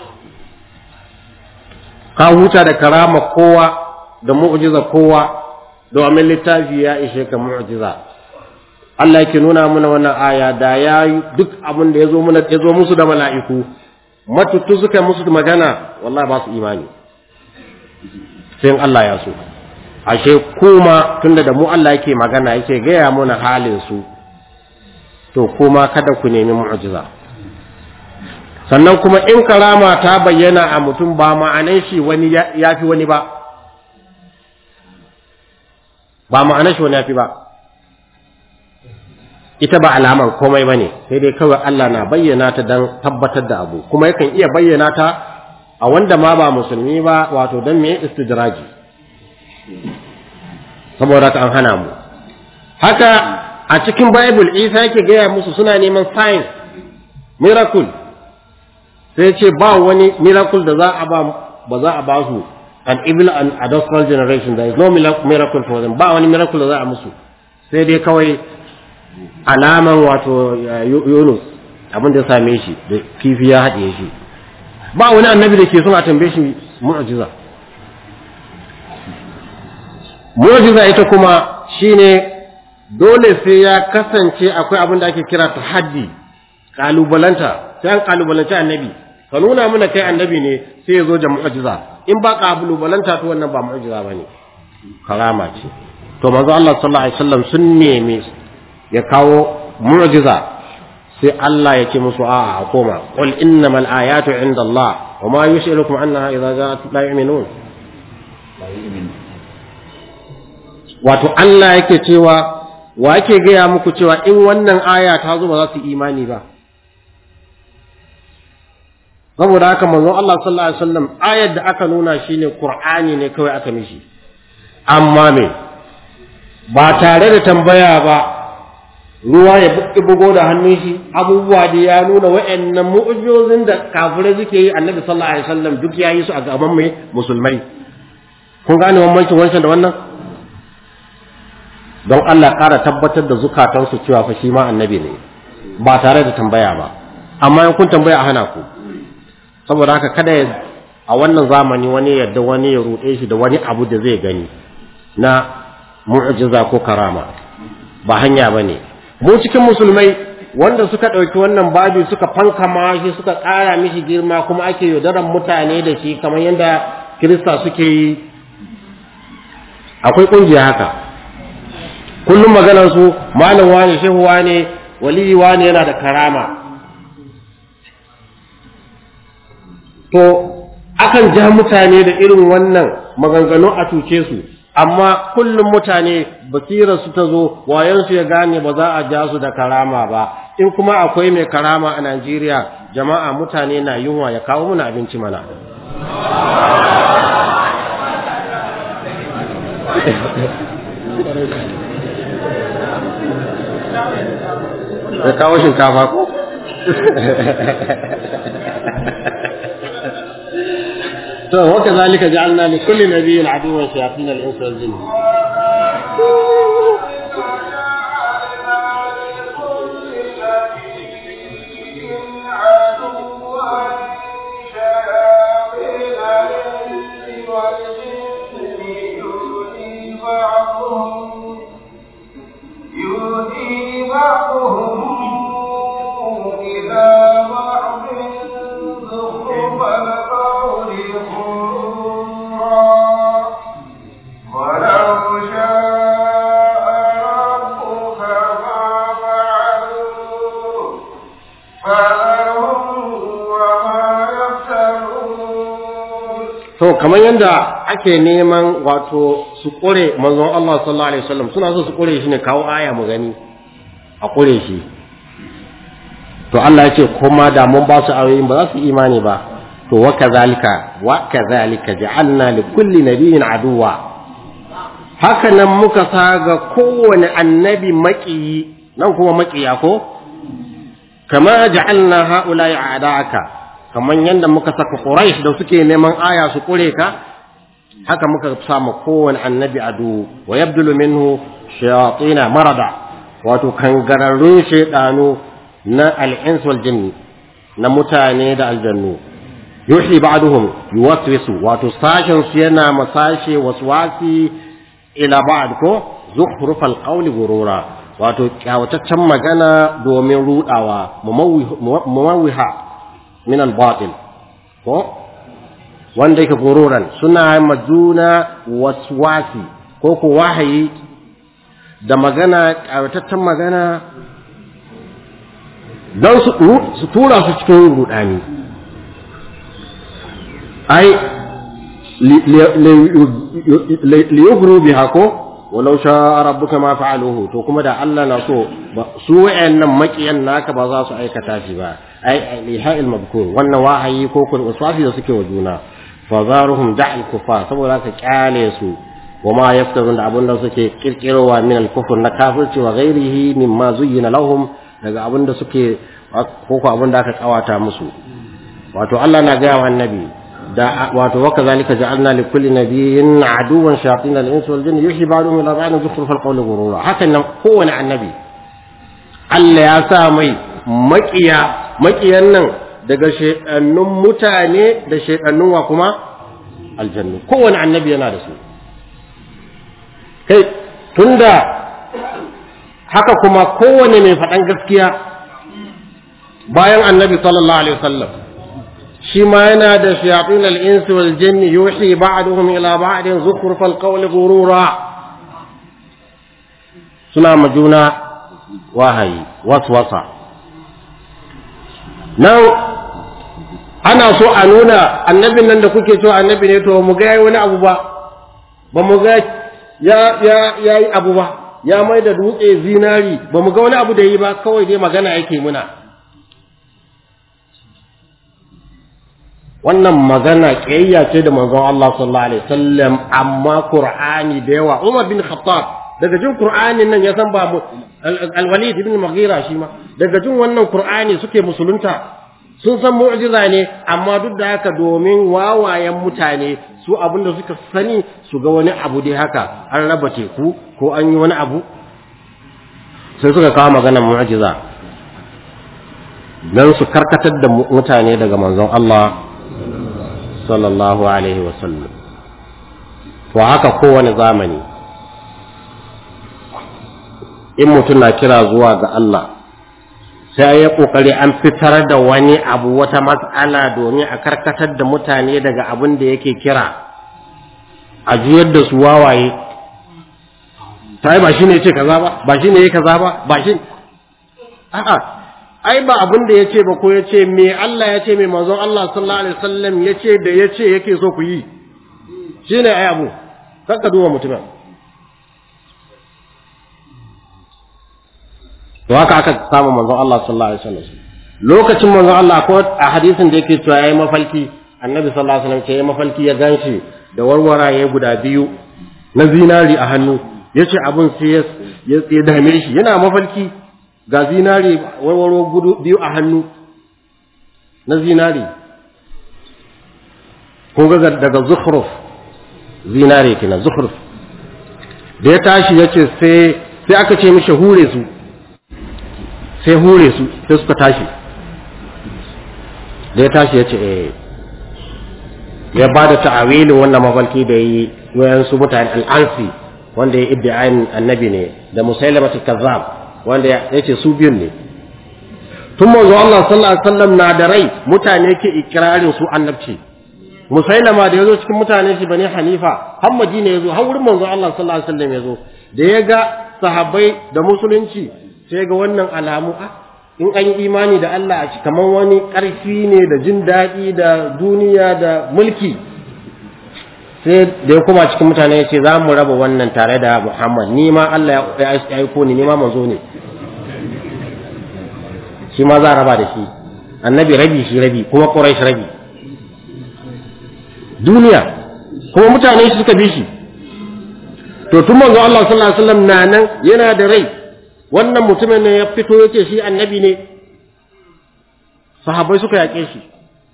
ka huta da karama kowa da mu'jiza kowa domin littafi ya ishe ka mu'jiza Allah yake nuna mana wannan aya da yayi duk abin da yazo mana yazo musu da mala'iku matutu suka musu magana wallahi ba su imani sai Allah ya so ashe kuma tunda da mu Allah yake magana yake gaya mana halin su to kuma kada ku nemi mu'jiza sannan kuma in karama ta bayyana a mutum ba ma'anar shi wani yafi wani ba ba ma'anar shi wani yafi ba ita ba alaman komai bane sai dai kawai Allah na bayyana ta dan tabbatar da abu kuma yakan iya bayyana ta a wanda ma ba musulmi ba wato dan me istidraji saboda ka an hana mu haka a cikin bible Isa yake gaya musu suna neman sign miracle sai ce ba wani miracle da za a ba ba za a ba su an evil and adulterous generation there is no miracle for them ba wani miracle da za a musu sai dai kawai alaman wato Yunus abin da ya same shi da kifi ya haɗe shi ba wani annabi da ke son a tambaye shi mu'jiza mu'jiza ita kuma shine dole sai ya kasance akwai abin da ake kira tahaddi kalubalanta sai an kalubalanta annabi ka nuna mana kai annabi ne sai ya zo da mu'jiza in ba kalubalanta to wannan ba mu'jiza bane karama ce to manzo Allah sallallahu alaihi wasallam sun neme ya kawo mu'jiza sai Allah ya ce musu a'a a koma qul innamal ayatu inda Allah wa ma yushirukum annaha idza ja'at la yu'minun wato Allah yake cewa wa yake gaya muku cewa in wannan aya ta zo ba za su imani ba saboda haka manzo Allah sallallahu alaihi wasallam ayar da aka nuna shine Qur'ani ne kawai aka mishi amma me ba tare da tambaya ba ruwa ya bugo da hannun shi abubuwa da ya nuna wa'annan mu'jizozin da kafirai suke yi annabi sallallahu alaihi wasallam duk yayi su a gaban mai musulmai kun gane bambancin wancan da wannan don Allah ƙara tabbatar da zukatansu cewa fa shi ma annabi ne ba tare da tambaya ba amma in kun tambaya a hana ku saboda haka kada a wannan zamani wani yadda wani ya ruɗe shi da wani abu da zai gani na mu'jiza ko karama ba hanya bane mu cikin musulmai wanda suka ɗauki wannan babi suka fankama shi suka ƙara mishi girma kuma ake yaudaran mutane da shi kamar yadda Kirista suke yi akwai ƙungiya haka kullum maganar su malam wani shehu wani waliyi wani yana da karama to akan ja mutane da irin wannan maganganu a tuce su amma kullum mutane basirar su ta zo wayan su ya gane ba za a ja su da karama ba in kuma akwai mai karama a Najeriya jama'a mutane na yunwa ya kawo mana abinci mana ya kawo shinkafa ko to wa kadhalika ja'alna li kulli nabiyyin aduwwan shayatin al-insi wal jinn to kamar yanda ake neman wato su kore manzon Allah sallallahu alaihi wasallam suna so su kore shi ne kawo aya mu gani a kore shi to Allah ya ce kuma da mun ba su ayoyin ba za su imani ba to wa kazalika wa kazalika ja'alna li kulli nabiyyin aduwa haka nan muka saga kowane annabi maƙiyi nan kuma maƙiya ko kama ja'alna ha'ula'i a'da'aka kaman yanda muka saka Quraysh da suke neman aya su kure ka haka muka samu kowane annabi adu wa yabdulu minhu shayatin marada wato kangararrun shaydanu na al-ins wal jinn na mutane da aljannu yuhi ba'duhum yuwaswisu wato sashin su yana masashe waswasi ila ba'd ko zukhrufal qawli gurura wato kyawataccen magana domin rudawa mumawwiha min al-batil ko wanda yake gururan suna majuna waswasi ko ko wahayi da magana kyawataccen magana don su tura su cikin rudani ai liyugru biha ko walau sha rabbuka ma fa'aluhu to kuma da Allah na so su wayannan makiyan naka ba za su aikata shi ba ai liha'il mabkur wannan wahayi ko kun uswafi da suke wa juna fazaruhum da'al kufar saboda ka kyale su wama yaftarun da abun da suke kirkirowa min al-kufr na kafirci wa ghairihi mimma zuyyina lahum daga abun da suke ko ko abun da aka kawata musu wato Allah na ga wa annabi da wato wa kazalika ja'alna li kulli nabiyyin aduwan shayatin al-insi wal jinni yuhi ba'dhum ila ba'dhin zukhruf al-qawli ghurura hakan nan kowane annabi Allah ya sa mai makiya makiyan nan daga shaytanun mutane da shaytanun wa kuma aljannu kowane annabi yana da su kai tunda haka kuma kowane mai faɗan gaskiya bayan annabi sallallahu alaihi wasallam shi ma yana da shayatin al-insi wal jinni yuhi ba'duhum ila ba'din zukhrufal qawli ghurura suna majuna wahayi waswasa nan ana so a nuna annabin nan da kuke cewa annabi ne to mu ga wani abu ba ba mu ga ya ya yayi abu ba ya mai da dutse zinari ba mu ga wani abu da yi ba kawai dai magana yake muna wannan magana kiyayya ce da manzon Allah sallallahu alaihi wasallam amma Qur'ani da yawa Umar bin Khattab daga jin Qur'anin nan ya san ba Al-Walid ibn Mughira shi ma daga jin wannan Qur'ani suke musulunta sun san mu'jiza ne amma duk da haka domin wawayen mutane su abinda suka sani su ga wani abu dai haka an raba teku ko an yi wani abu sai suka kawo maganar mu'jiza dan su karkatar da mutane daga manzon Allah sallallahu alaihi wasallam to haka kowane zamani in mutum na kira zuwa ga Allah sai ya kokari an fitar da wani abu wata mas'ala domin a karkatar da mutane daga abin da yake kira a juyar da su wawaye sai ba shine yace kaza ba ba shine yake kaza ba ba shi a'a ai ba abin da yace ba ko yace me Allah yace me manzon Allah sallallahu alaihi wasallam yace da yace yake so ku yi shine ai abu kaka duba mutumin to haka aka samu manzon Allah sallallahu alaihi wasallam lokacin manzon Allah ko a hadisin da yake cewa yayi mafalki annabi sallallahu alaihi wasallam ce yayi mafalki ya ganshi da warwaraye guda biyu na zinari a hannu yace abun sai ya ya dame shi yana mafalki ga zinare warwaro gudu biyu a hannu na zinare ko ga daga zukhruf zinare kina zukhruf da ya tashi yace sai sai aka ce mishi hure su sai hure su sai suka tashi da ya tashi yace eh ya bada ta'awilin wannan mafalki da yi wayan su mutane al-ansi wanda ya iddiayin annabi ne da musailamatu kazzab wanda yace su biyun ne tun manzo Allah sallallahu alaihi wasallam na da rai mutane ke ikrarin su annabci musailama da yazo cikin mutane shi bani hanifa har madina yazo har wurin manzo Allah sallallahu alaihi wasallam yazo da ya ga sahabbai da musulunci sai ga wannan alamu a in an yi imani da Allah a cikin kaman wani karfi ne da jin dadi da duniya da mulki sai da ya kuma cikin mutane ya ce za mu raba wannan tare da Muhammad ni ma Allah ya aiko ni ni ma manzo ne shi ma za a raba da shi annabi rabi shi rabi kuma Quraysh rabi duniya kuma mutane shi suka bi shi to tun manzo Allah sallallahu alaihi wasallam na nan yana da rai wannan mutumin ne ya fito yace shi annabi ne sahabbai suka yake shi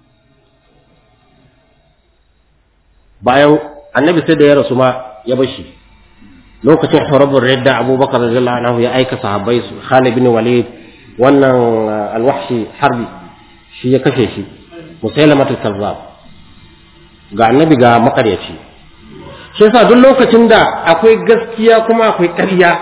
bayan annabi sai da ya rasu ma ya bashi lokacin hurubur ridda Abubakar radiyallahu anhu ya aika sahabbai su Khalid bin Walid wannan al-Wahshi harbi shi ya kashe shi Musailamatul Kazzab ga annabi ga makaryaci shi yasa duk lokacin da akwai gaskiya kuma akwai ƙarya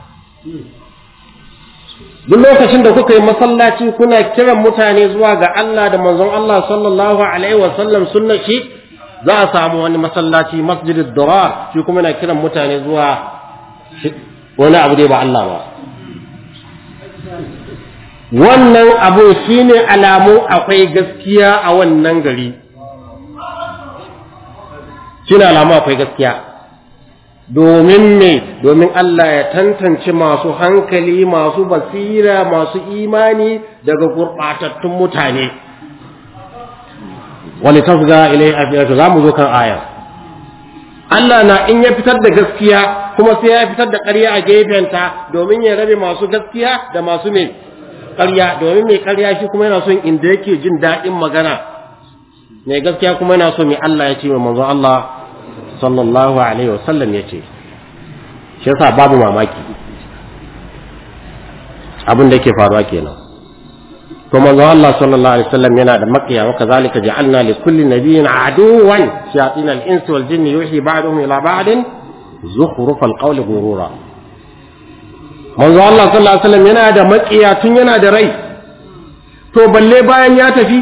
duk lokacin da kuka yi masallaci kuna kiran mutane zuwa ga Allah da manzon Allah sallallahu alaihi wasallam sunnar shi za a samu wani masallaci masjidud durar shi kuma na kiran mutane zuwa wani abu dai ba Allah ba wannan abu shine alamu akwai gaskiya a wannan gari shine alamu akwai gaskiya domin me domin Allah ya tantance masu hankali masu basira masu imani daga gurbatattun mutane wani tasga ilai afiyatu zamu zo kan aya Allah na in ya fitar da gaskiya kuma sai ya fitar da ƙarya a gefenta domin ya rabe masu gaskiya da masu me ƙarya domin mai ƙarya shi kuma yana son inda yake jin daɗin magana mai gaskiya kuma yana so mai Allah ya ce wa manzo Allah sallallahu alaihi wasallam ya ce shi yasa babu mamaki abin da yake faruwa kenan to manzo Allah sallallahu alaihi wasallam yana da makiya wa kazalika ja'alna li kulli nabiyyin aduwan shayatin al-insi wal jinni yuhi ba'dhum ila ba'din zukhruf al-qawli ghurura manzo Allah sallallahu alaihi wasallam yana da makiya tun yana da rai to balle bayan ya tafi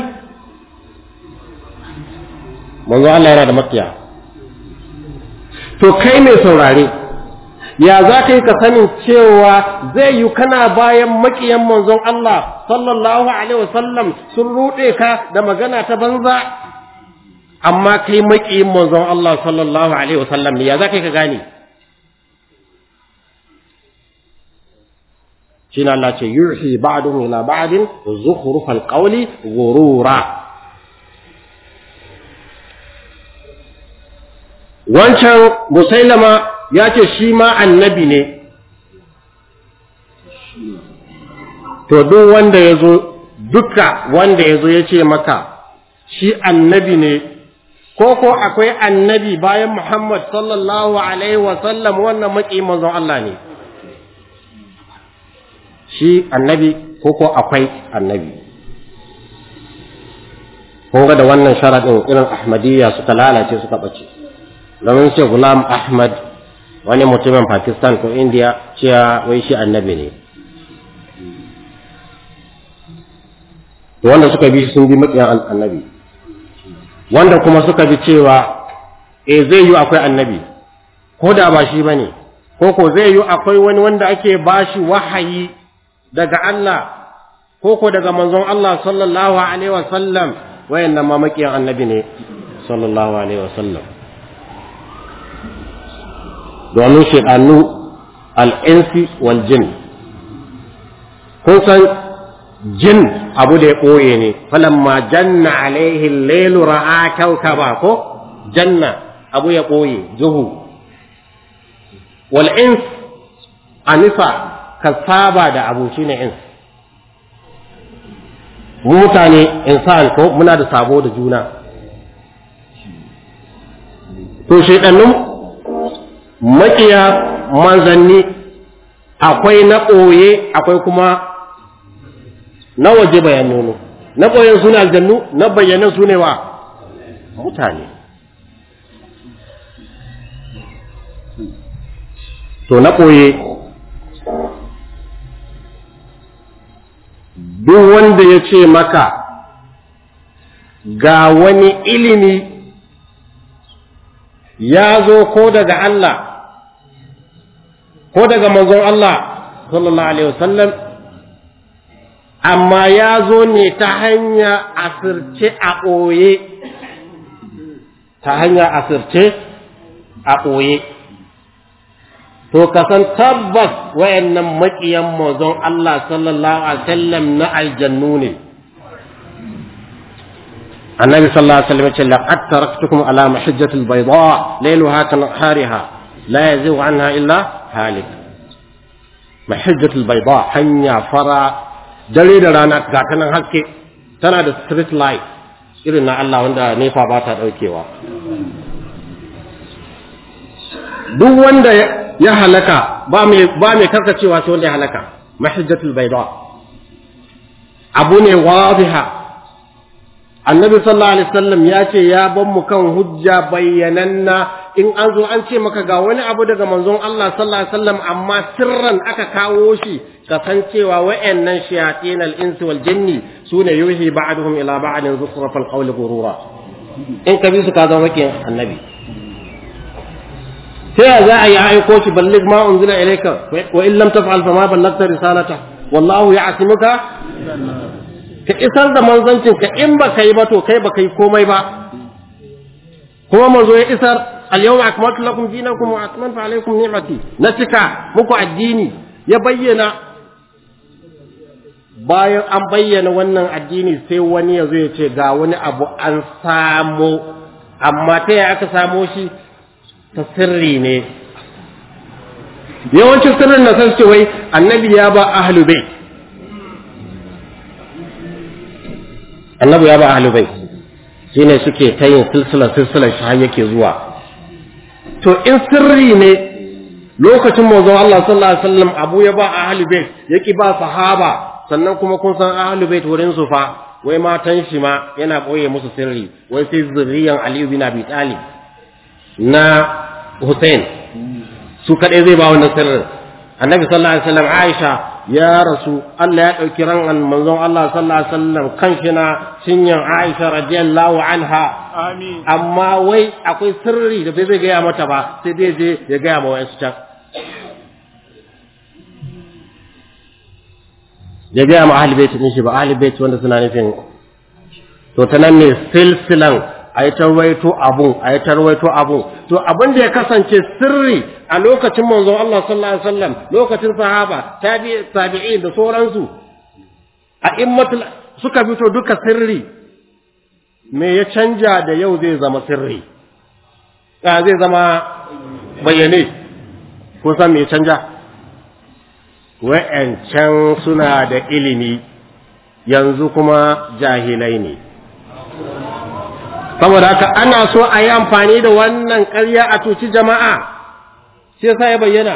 manzo Allah yana da makiya to kai mai saurare ya za ka yi ka sanin cewa zai yi kana bayan makiyan manzon Allah sallallahu alaihi wasallam sun rude ka da magana ta banza amma kai makiyin manzon Allah sallallahu alaihi wasallam ya za ka yi ka gane shine Allah ce yuhi ba'dhum ila ba'din zukhrufal qawli ghurura wancan Musailama ya ce shi ma annabi ne to duk wanda ya zo duka wanda ya zo ya ce maka shi annabi ne ko ko akwai annabi bayan Muhammad sallallahu alaihi wasallam wannan maki manzon Allah ne shi annabi ko ko akwai annabi ko ga da wannan sharadin irin Ahmadiyya suka lalace suka bace domin ce Gulam Ahmad wani mutumin Pakistan ko India cewa wai shi annabi ne wanda suka bi sun bi makiyan annabi wanda kuma suka bi cewa eh zai yi akwai annabi ko da ba shi bane ko ko zai yi akwai wani wanda ake bashi wahayi daga Allah ko ko daga manzon Allah sallallahu alaihi wasallam wayannan ma makiyan annabi ne sallallahu alaihi wasallam domin shaɗannu al'insi wal jin kun san jin abu da ya ɓoye ne falamma janna alaihi lailu ra'a kaukaba ko janna abu ya ɓoye juhu wal ins anisa ka saba da abu shine ins. Mutane insan ko muna da sabo da juna. To shaidannu makiya manzanni akwai na ɓoye akwai kuma na waje bayanonu. Na ɓoyen su ne aljannu, na bayyanan su ne wa mutane. To na ɓoye duk wanda ya ce maka ga wani ilimi ya zo ko daga Allah ko daga manzon Allah sallallahu alaihi wasallam amma ya zo ne ta hanya asirce a ɓoye ta hanya asirce a ɓoye to ka san tabbas wayannan maƙiyan manzon Allah sallallahu alaihi wasallam na aljannu ne. Annabi sallallahu alaihi wasallam ya ce laqad taraktukum ala mahajjatil bayda laylaha kanahariha la yazighu anha illa halik. Mahajjatul bayda hanya fara dare da rana ga tanan haske tana da street light irin na Allah wanda nefa ba ta daukewa. Duk wanda ya halaka ba mai ba mai karkacewa sai wanda ya halaka. Mahajjatul bayda abu ne wadiha. Annabi sallallahu alaihi wasallam ya ce ya ban mu kan hujja bayyananna. In an zo an ce maka ga wani abu daga manzon Allah sallallahu alaihi wasallam amma sirran aka kawo shi ka san cewa wa'annan shayatin al-insi wal jinni sune yuhi ba'duhum ila ba'din zukhrafal qawli ghurura. In ka bi su ka zama makiyin annabi. sai za a yi aiko shi balligh ma unzila ilayka wa in lam taf'al fa ma ballagta risalata wallahu ya'simuka ka isar da manzancin ka in ba kai ba to kai ba kai komai ba kuma manzo ya isar al-yawma akmaltu lakum dinakum wa atmamtu alaykum ni'mati nasika muku addini ya bayyana. Bayan an bayyana wannan addini sai wani ya zo ya ce ga wani abu an samu amma ta yaya aka samo shi ta sirri ne. Yawancin sirrin na san ce wai annabi ya ba ahlul bait annabi ya ba ahlul bait shine suke ta yin silsila silsila shi har yake zuwa. To in sirri ne lokacin manzo Allah sallallahu alaihi wasallam abu ya ba ahlul bait yake ba sahaba, sannan kuma kun san ahlul bait wurin su fa wai matan shi ma yana boye musu sirri, wai sai zuriyan Ali bin Abi Talib na Hussein su kadai zai ba wannan sirrin. Annabi sallallahu alaihi wasallam Aisha ya rasu Allah ya dauki ran manzon Allah sallallahu alaihi wasallam kan shi na cinyan Aisha radiyallahu anha. Amin. Amma wai akwai sirri da bai zai ga mata ba sai dai je ya ga ma wayansu can. Ya ga ma ahli bait din shi ba ahli bait wanda suna nufin to tanan ne silsilan ayi tarwaito abun ayi tarwaito abun. To abin da ya kasance sirri a lokacin manzon Allah sallallahu alaihi wasallam, lokacin sahaba, tabi'i tabi'in da sauransu, a immatul suka fito duka sirri, me ya canja da yau zai zama sirri a zai zama bayyane? Ko san me ya canja? Wa'ancan suna da ilimi yanzu kuma jahilai ne. Saboda haka ana so a yi amfani da wannan ƙarya a tuci jama'a, sai sa ya bayyana.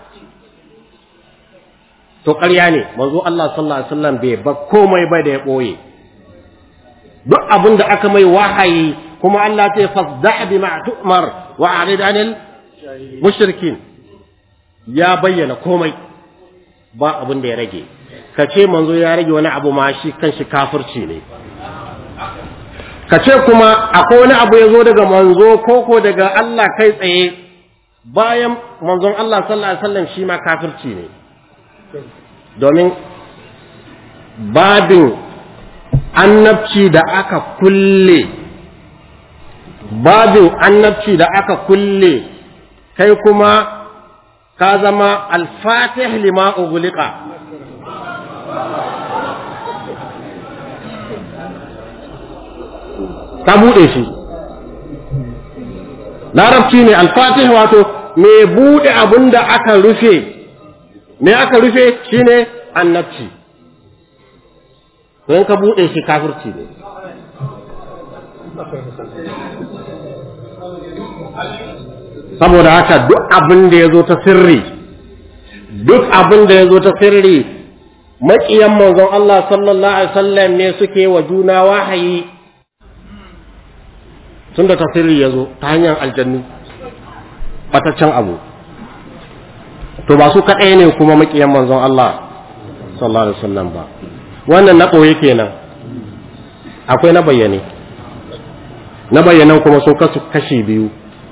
To ƙarya ne, manzo Allah sallallahu alaihi wasallam bai ba komai ba da ya ɓoye. Duk abin da aka mai wahayi kuma Allah ta fasda' bima tu'mar wa a'rid 'anil mushrikin, ya bayyana komai, ba abin da ya rage. Kace manzo ya rage wani abu ma shi kanshi kafirci ne. Ka ce kuma akwai wani abu ya zo daga manzo koko daga Allah kai tsaye bayan manzon Allah sallallahu alaihi wasallam, shi ma kafirci ne. Domin babin annabci da aka kulle babin annabci da aka kulle kai kuma ka zama al-fatih lima ughliqa. Ka buɗe shi. Larabci ne al-fatih wato me bude abin da aka rufe me aka rufe shine annabci don ka bude shi kafirci ne saboda haka duk abin da yazo ta sirri duk abin da yazo ta sirri maƙiyan manzon Allah sallallahu alaihi wasallam ne suke wa juna wahayi tunda ta sirri yazo ta hanyar aljannu bataccen abu to ba su kadai ne kuma maƙiyan manzon Allah sallallahu alaihi wasallam ba wannan na koyi kenan akwai na bayyane na bayyanan kuma sun kasu kashi biyu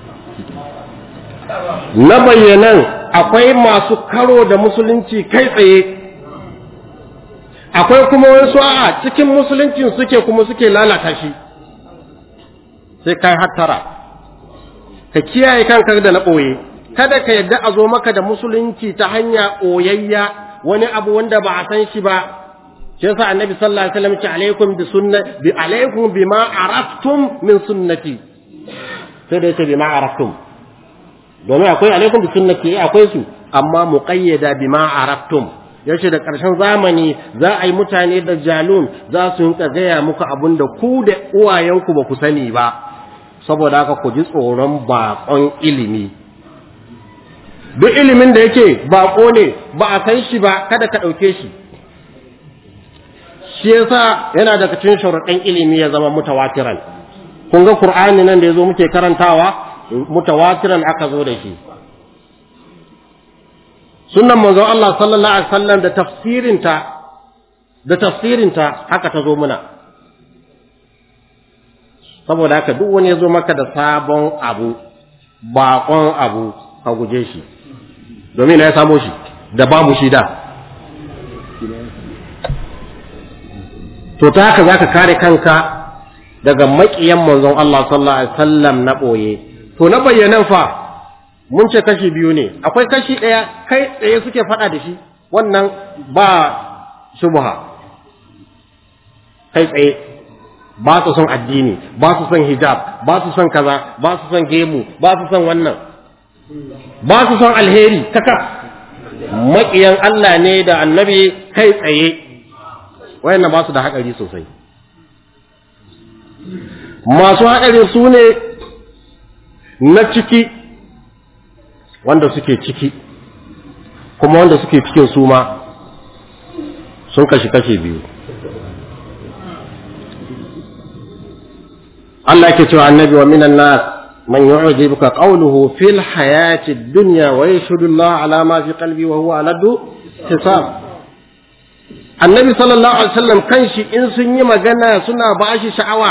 na bayyanan akwai masu karo da musulunci kai tsaye akwai kuma wasu a cikin musuluncin suke kuma suke lalata shi sai kai hattara ka kiyaye kanka da na ɓoye kada ka yadda a zo maka da musulunci ta hanya ɓoyayya wani abu wanda ba a san shi ba shi yasa annabi sallallahu alaihi wasallam ce alaikum bi sunnati bi alaikum bima araftum min sunnati sai da yace bima araftum domin akwai alaikum bi sunnati akwai su amma muqayyada bima araftum yace da karshen zamani za a yi mutane da jalun za su yinka gaya muku abinda ku da uwayenku ba ku sani ba saboda haka ku ji tsoron baƙon ilimi duk ilimin da yake baƙo ne ba a san shi ba kada ka ɗauke shi shi yasa yana daga cikin sharuɗan ilimi ya zama mutawatiran kun ga Qur'ani nan da yazo muke karantawa mutawatiran aka zo da shi sunnan manzon Allah sallallahu alaihi wasallam da tafsirinta da tafsirinta haka ta zo muna saboda haka duk wani yazo maka da sabon abu bakon abu ka guje shi domin ya samo shi da babu shi da to ta haka zaka kare kanka daga maƙiyan manzon Allah sallallahu alaihi wasallam na boye to na bayyanan fa mun ce kashi biyu ne akwai kashi daya kai tsaye suke fada da shi wannan ba shubha kai tsaye ba su son addini ba su son hijab ba su son kaza ba su son gemu ba su son wannan ba su son alheri kaka maƙiyan Allah ne da annabi kai tsaye wayannan ba su da haƙari sosai masu haƙari su ne na ciki wanda suke ciki kuma wanda suke cikin su ma sun kashi kashe biyu Allah yake cewa annabi wa minan nas man yu'jibuka qawluhu fil hayati ad-dunya wa yashhadu Allah ala ma fi qalbi wa huwa aladu hisab annabi sallallahu alaihi wasallam kanshi in sun yi magana suna ba shi sha'awa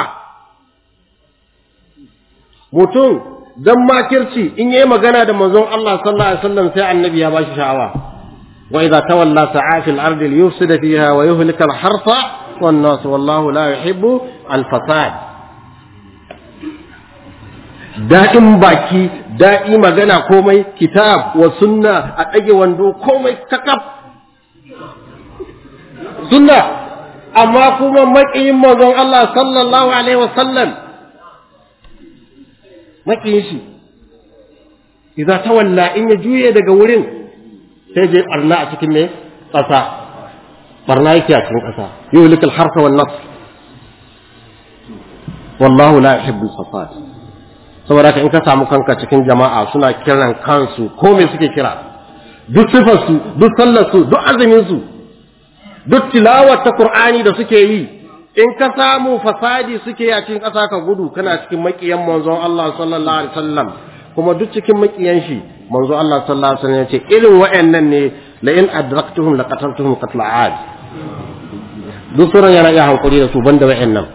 mutum dan makirci in yayi magana da manzon Allah sallallahu alaihi wasallam sai annabi ya ba shi sha'awa wa idza tawalla sa'a fil ardi liyufsida fiha wa yuhlika al-harsa wan nas wallahu la yuhibbu al-fasad da'in baki da'i magana komai kitab wa sunna a dage wando komai kakaf sunna amma kuma makiyin manzon Allah sallallahu alaihi wasallam makiyin shi idan tawalla in ya juye daga wurin sai je barna a cikin me kasa barna yake a cikin kasa yulikal harfa wan nas wallahu la yuhibbu al-fasad saboda in ka samu kanka cikin jama'a suna kiran kansu ko me suke kira duk sifar su duk sallar su duk azumin su duk tilawar ta Qur'ani da suke yi in ka samu fasadi suke a cikin ƙasa ka gudu kana cikin makiyan manzon Allah sallallahu alaihi wasallam kuma duk cikin makiyan shi manzon Allah sallallahu alaihi wasallam ya ce irin wayannan ne la in adraktuhum laqataltuhum qatl aad duk sauran yana iya hankuri da su banda wayannan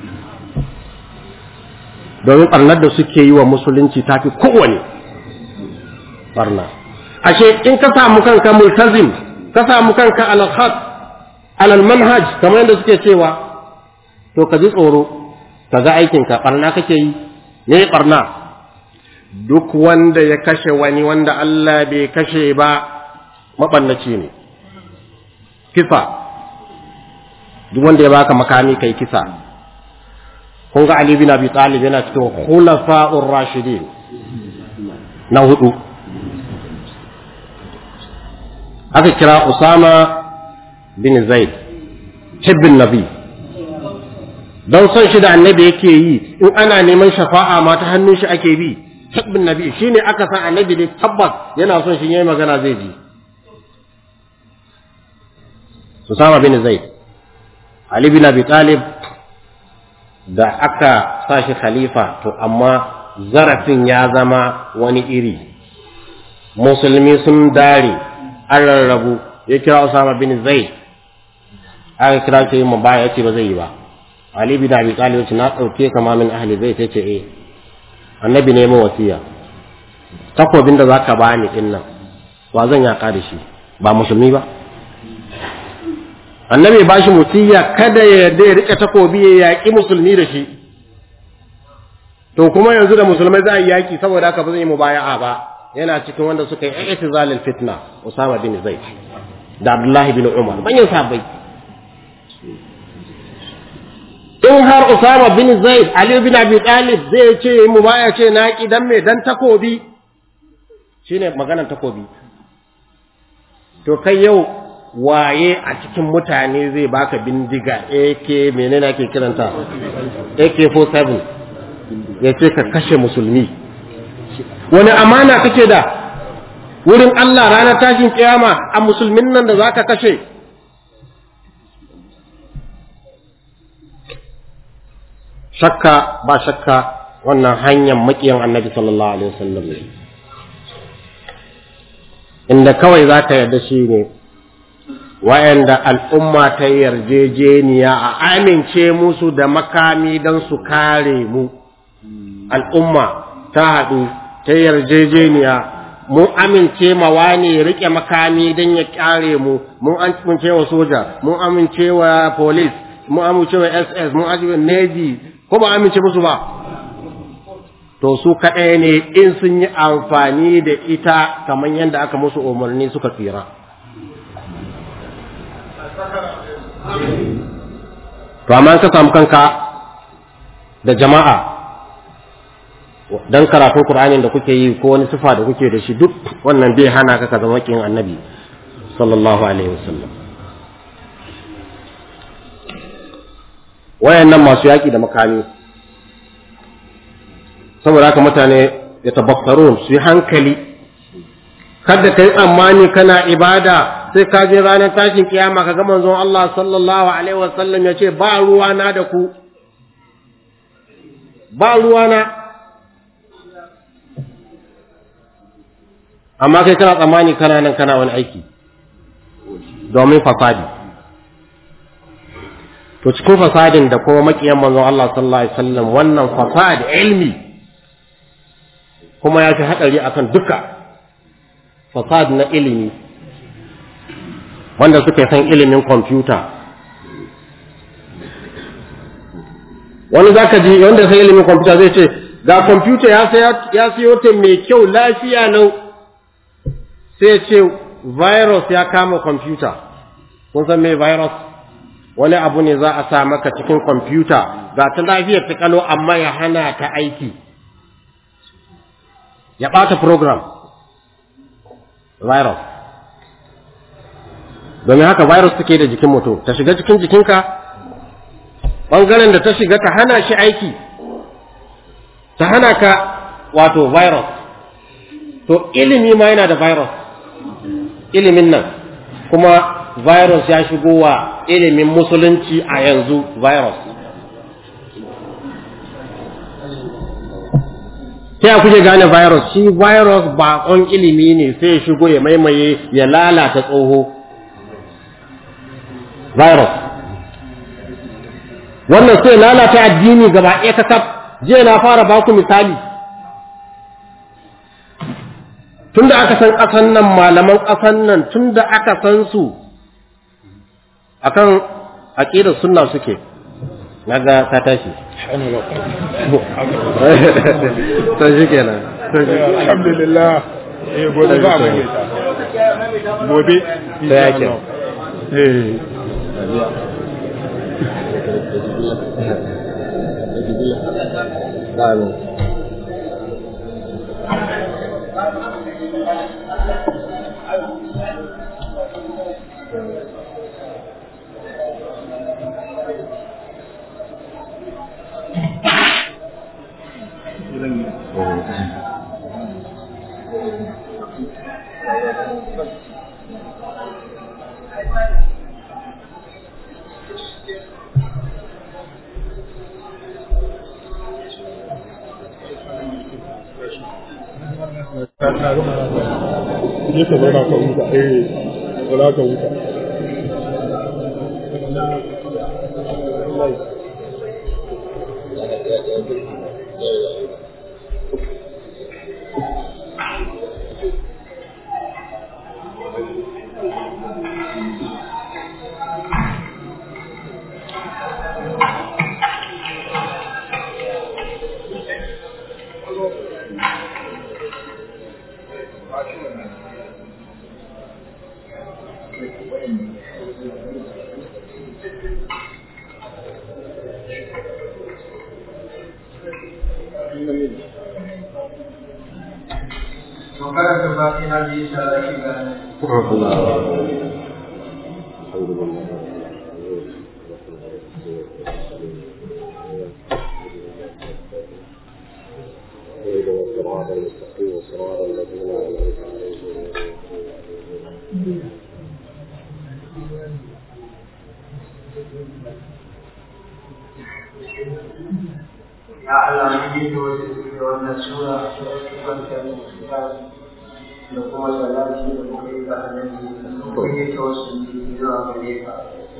domin barnar da suke yi wa musulunci tafi kowane barna ashe in ka samu kanka multazim ka samu kanka al-khat alal manhaj kamar yadda suke cewa to ka ji tsoro ka ga aikinka barna kake yi ne barna duk wanda ya kashe wani wanda Allah bai kashe ba mabannaci ne kisa duk wanda ya baka makami kai kisa kun ga Ali bin Abi Talib yana cikin khulafa'ur rashidin na hudu aka kira Usama bin Zaid hibbin nabi don son shi da annabi yake yi in ana neman shafa'a ma ta hannun shi ake bi hibbin nabi shine aka san annabi ne tabbas yana son shi yayin magana zai ji Usama bin Zaid Ali bin Abi Talib da aka sa shi khalifa to amma zarafin ya zama wani iri musulmi sun dare an rarrabu ya kira Usama bin Zaid aka kira shi mu ba ya ce ba zai yi ba Ali bin Abi Talib ce na dauke kama min ahli Zaid sai ce eh annabi ne mu wasiya takobin da zaka bani din nan wa zan yaka da shi ba musulmi ba annabi ba shi wasiya kada ya yarda ya rike takobi ya yaki musulmi da shi to kuma yanzu da musulmai za a yi yaki saboda haka ba zai yi mubaya'a ba yana cikin wanda suka yi i'tizalul fitna Usama bin Zaid da Abdullah bin Umar banyan sahabbai in har Usama bin Zaid Ali bin Abi Talib zai ce mubaya ce na ki dan me dan takobi shine maganar takobi to kai yau waye a cikin mutane zai baka bindiga A K menene ake kiranta A K forty-seven yace ka kashe musulmi wani amana kake da wurin Allah ranar tashin kiyama a musulmin nan da zaka kashe shakka ba shakka wannan hanyar makiyan annabi sallallahu alaihi wasallam ne inda kawai zaka yarda shi ne wayanda al'umma ta yarjejeniya a amince musu da makami don su kare mu al'umma ta haɗu ta yarjejeniya mun amince ma wani rike makami don ya kare mu mun amince wa soja mun amince wa police mun amince wa S S mun amince wa Navy ko ba amince musu ba to su kaɗai ne in sun yi amfani da ita kamar yadda aka musu umarni suka tsira to amma ka samu kanka da jama'a dan karatun Qur'anin da kuke yi ko wani sifa da kuke da shi duk wannan bai hana ka ka zama kin annabi sallallahu alaihi wasallam wayannan masu yaki da makami saboda haka mutane ya tabakkarun su yi hankali kada kai tsammani kana ibada sai ka je ranar tashin kiyama ka ga manzon Allah sallallahu alaihi wasallam ya ce ba ruwa na da ku ba ruwa na amma kai kana tsammani kana nan kana wani aiki domin fasadi to cikin fasadin da kuma makiyan manzon Allah sallallahu alaihi wasallam wannan fasad ilmi kuma ya fi hadari akan duka fasad na ilimi wanda suke san ilimin kwamfuta wani zaka ji wanda sai ilimin kwamfuta zai ce ga kwamfuta ya ya siyo ta mai kyau lafiya lau sai ce virus ya kama kwamfuta kun san me virus wani abu ne za a sa maka cikin kwamfuta ga ta lafiyar ta kalo amma ya hana ta aiki ya ɓata program virus domin haka virus take da jikin mutum ta shiga cikin jikinka ɓangaren da ta shiga ta hana shi aiki ta hana ka wato virus to ilimi ma yana da virus ilimin nan kuma virus ya shigo wa ilimin musulunci a yanzu virus ta kuke gane virus shi virus baƙon ilimi ne sai ya shigo ya maimaye ya lalata tsoho virus wannan sai lalata addini gaba ɗaya ta kaf jiya na fara baku misali tunda aka san ƙasan nan malaman ƙasan nan tunda aka san su akan aqidar sunna suke naga ta tashi to shi kenan alhamdulillah eh gobe ba mu yi gobe da yake eh Amin. Je ka zauna ka huta, eh, zauna ka huta. Ya Allah mun yi tawassuli da wannan sura da kuma salati da muka yi ga annabi mun yi tawassuli zuwa gare ka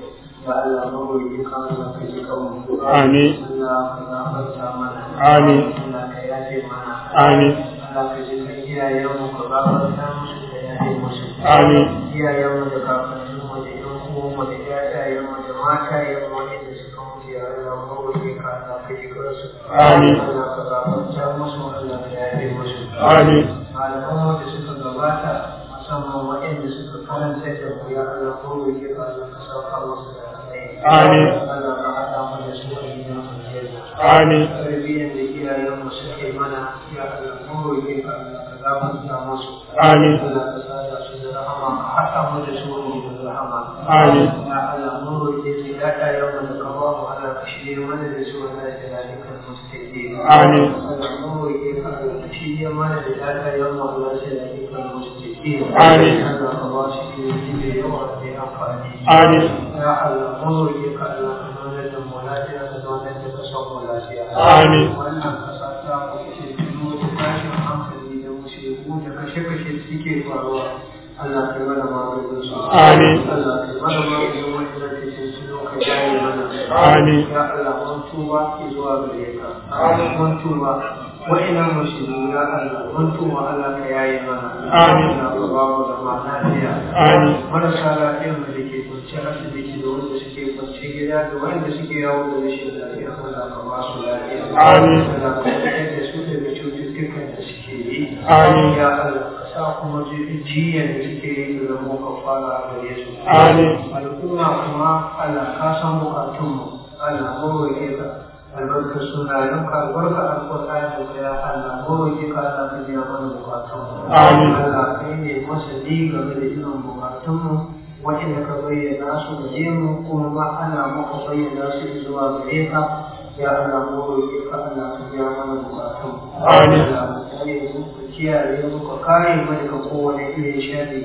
ya Allah mun roƙi ka Allah ka ji kanmu Amin. Allah ka gafarta mana Amin. Allah ka yafe mana Amin. Allah ka ji kan iyayenmu ka gafarta musu da yafe musu Amin. iyayenmu da kakanninmu da ƴan uwanmu da ƴaƴayenmu da matayenmu wanda suka mutu ya Allah mun roƙi ka Allah ka ji kansu Amin. Allah ka gafarta musu Allah ka yafe musu Amin. malamanmu da suka gabata musamman waɗanda suka karanta da mu ya Allah mun roƙi ka Allah ka sauka musu da Amin. Allah ka haɗa mu da su a gidan aljanna Amin. tarbiyyar da iyayenmu suke mana ya Allah mun roƙi ka Allah ka gafarta musu Amin. Allah ka sada su da rahama ka haɗa mu da su a gidan rahama Amin. ya Allah mun roƙi ka ya ɗayenmu da ka ba mu Allah ka shirye mana da su wanda ya dace kan mustaqim Amin. Allah mun roƙi ka Allah ka shirye mana da ya ɗayenmu Allah ya dace kan mustaqim Amin. Allah ka ba shi da yawa da amfani Amin. ya Allah mun roƙi ka Allah ka nuna da mu lafiya ka nuna da ka son mu lafiya Amin. wannan kasa ta mu ce duk da tashin hankali da musibu da kashe-kashe suke faruwa Allah ka mana maganin su Amin. Allah ka mana maganin wannan da ke cikin ka jaye mana Amin. ya Allah mun tuba zuwa gare ka amin mun tuba wa'ina musibu ya Allah mun tuba Allah ka yaye mana Amin. Allah ka ba mu zama lafiya Amin. marasa lafiyar da ke kwanci asibiti da wanda suke kwanci gida da wanda suke yawo da rashin lafiya Allah ka ba su lafiya Amin. Allah ka fitar da su daga cututtukan da suke yi Amin. ya Allah ka sa kuma jiyan da suke yi da zama ka fara a gare su Amin. al'umma kuma Allah ka san bukatunmu Allah ko roƙe ka albarka sunayen ka albarka alƙur'ani ka ya Allah ko roƙe ka Allah ka biya mana bukatunmu Amin. Allah kai ne masani game da irin bukatunmu waɗanda ka bayyana su gare mu kuma ma ana maka bayyana su zuwa gare ka ya Allah ko roƙe ka Allah ka biya mana bukatunmu Amin. Allah ka kare mu ka kiyaye mu ka kare mu daga kowane irin sharri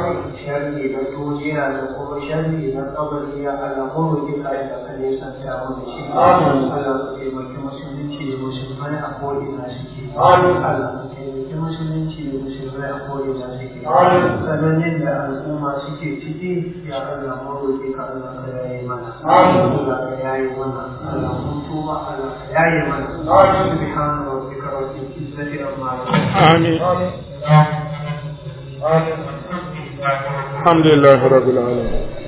sharri na duniya da kuma sharri na kabari ya Allah ko roƙe ka da ka nesanta mu da shi Allah ka taimaki musulunci da musulmai a ko'ina suke Allah ka taimaki musulunci da musulmai a ko'ina suke tsananin da al'umma suke ciki ya Allah mu roƙe ka Allah ka yaye mana Allah ka yaye mana Allah mun tuba Allah ka yaye mana subhana rabbika rabbil izzati amma yasifun آمين. الحمد لله رب العالمين.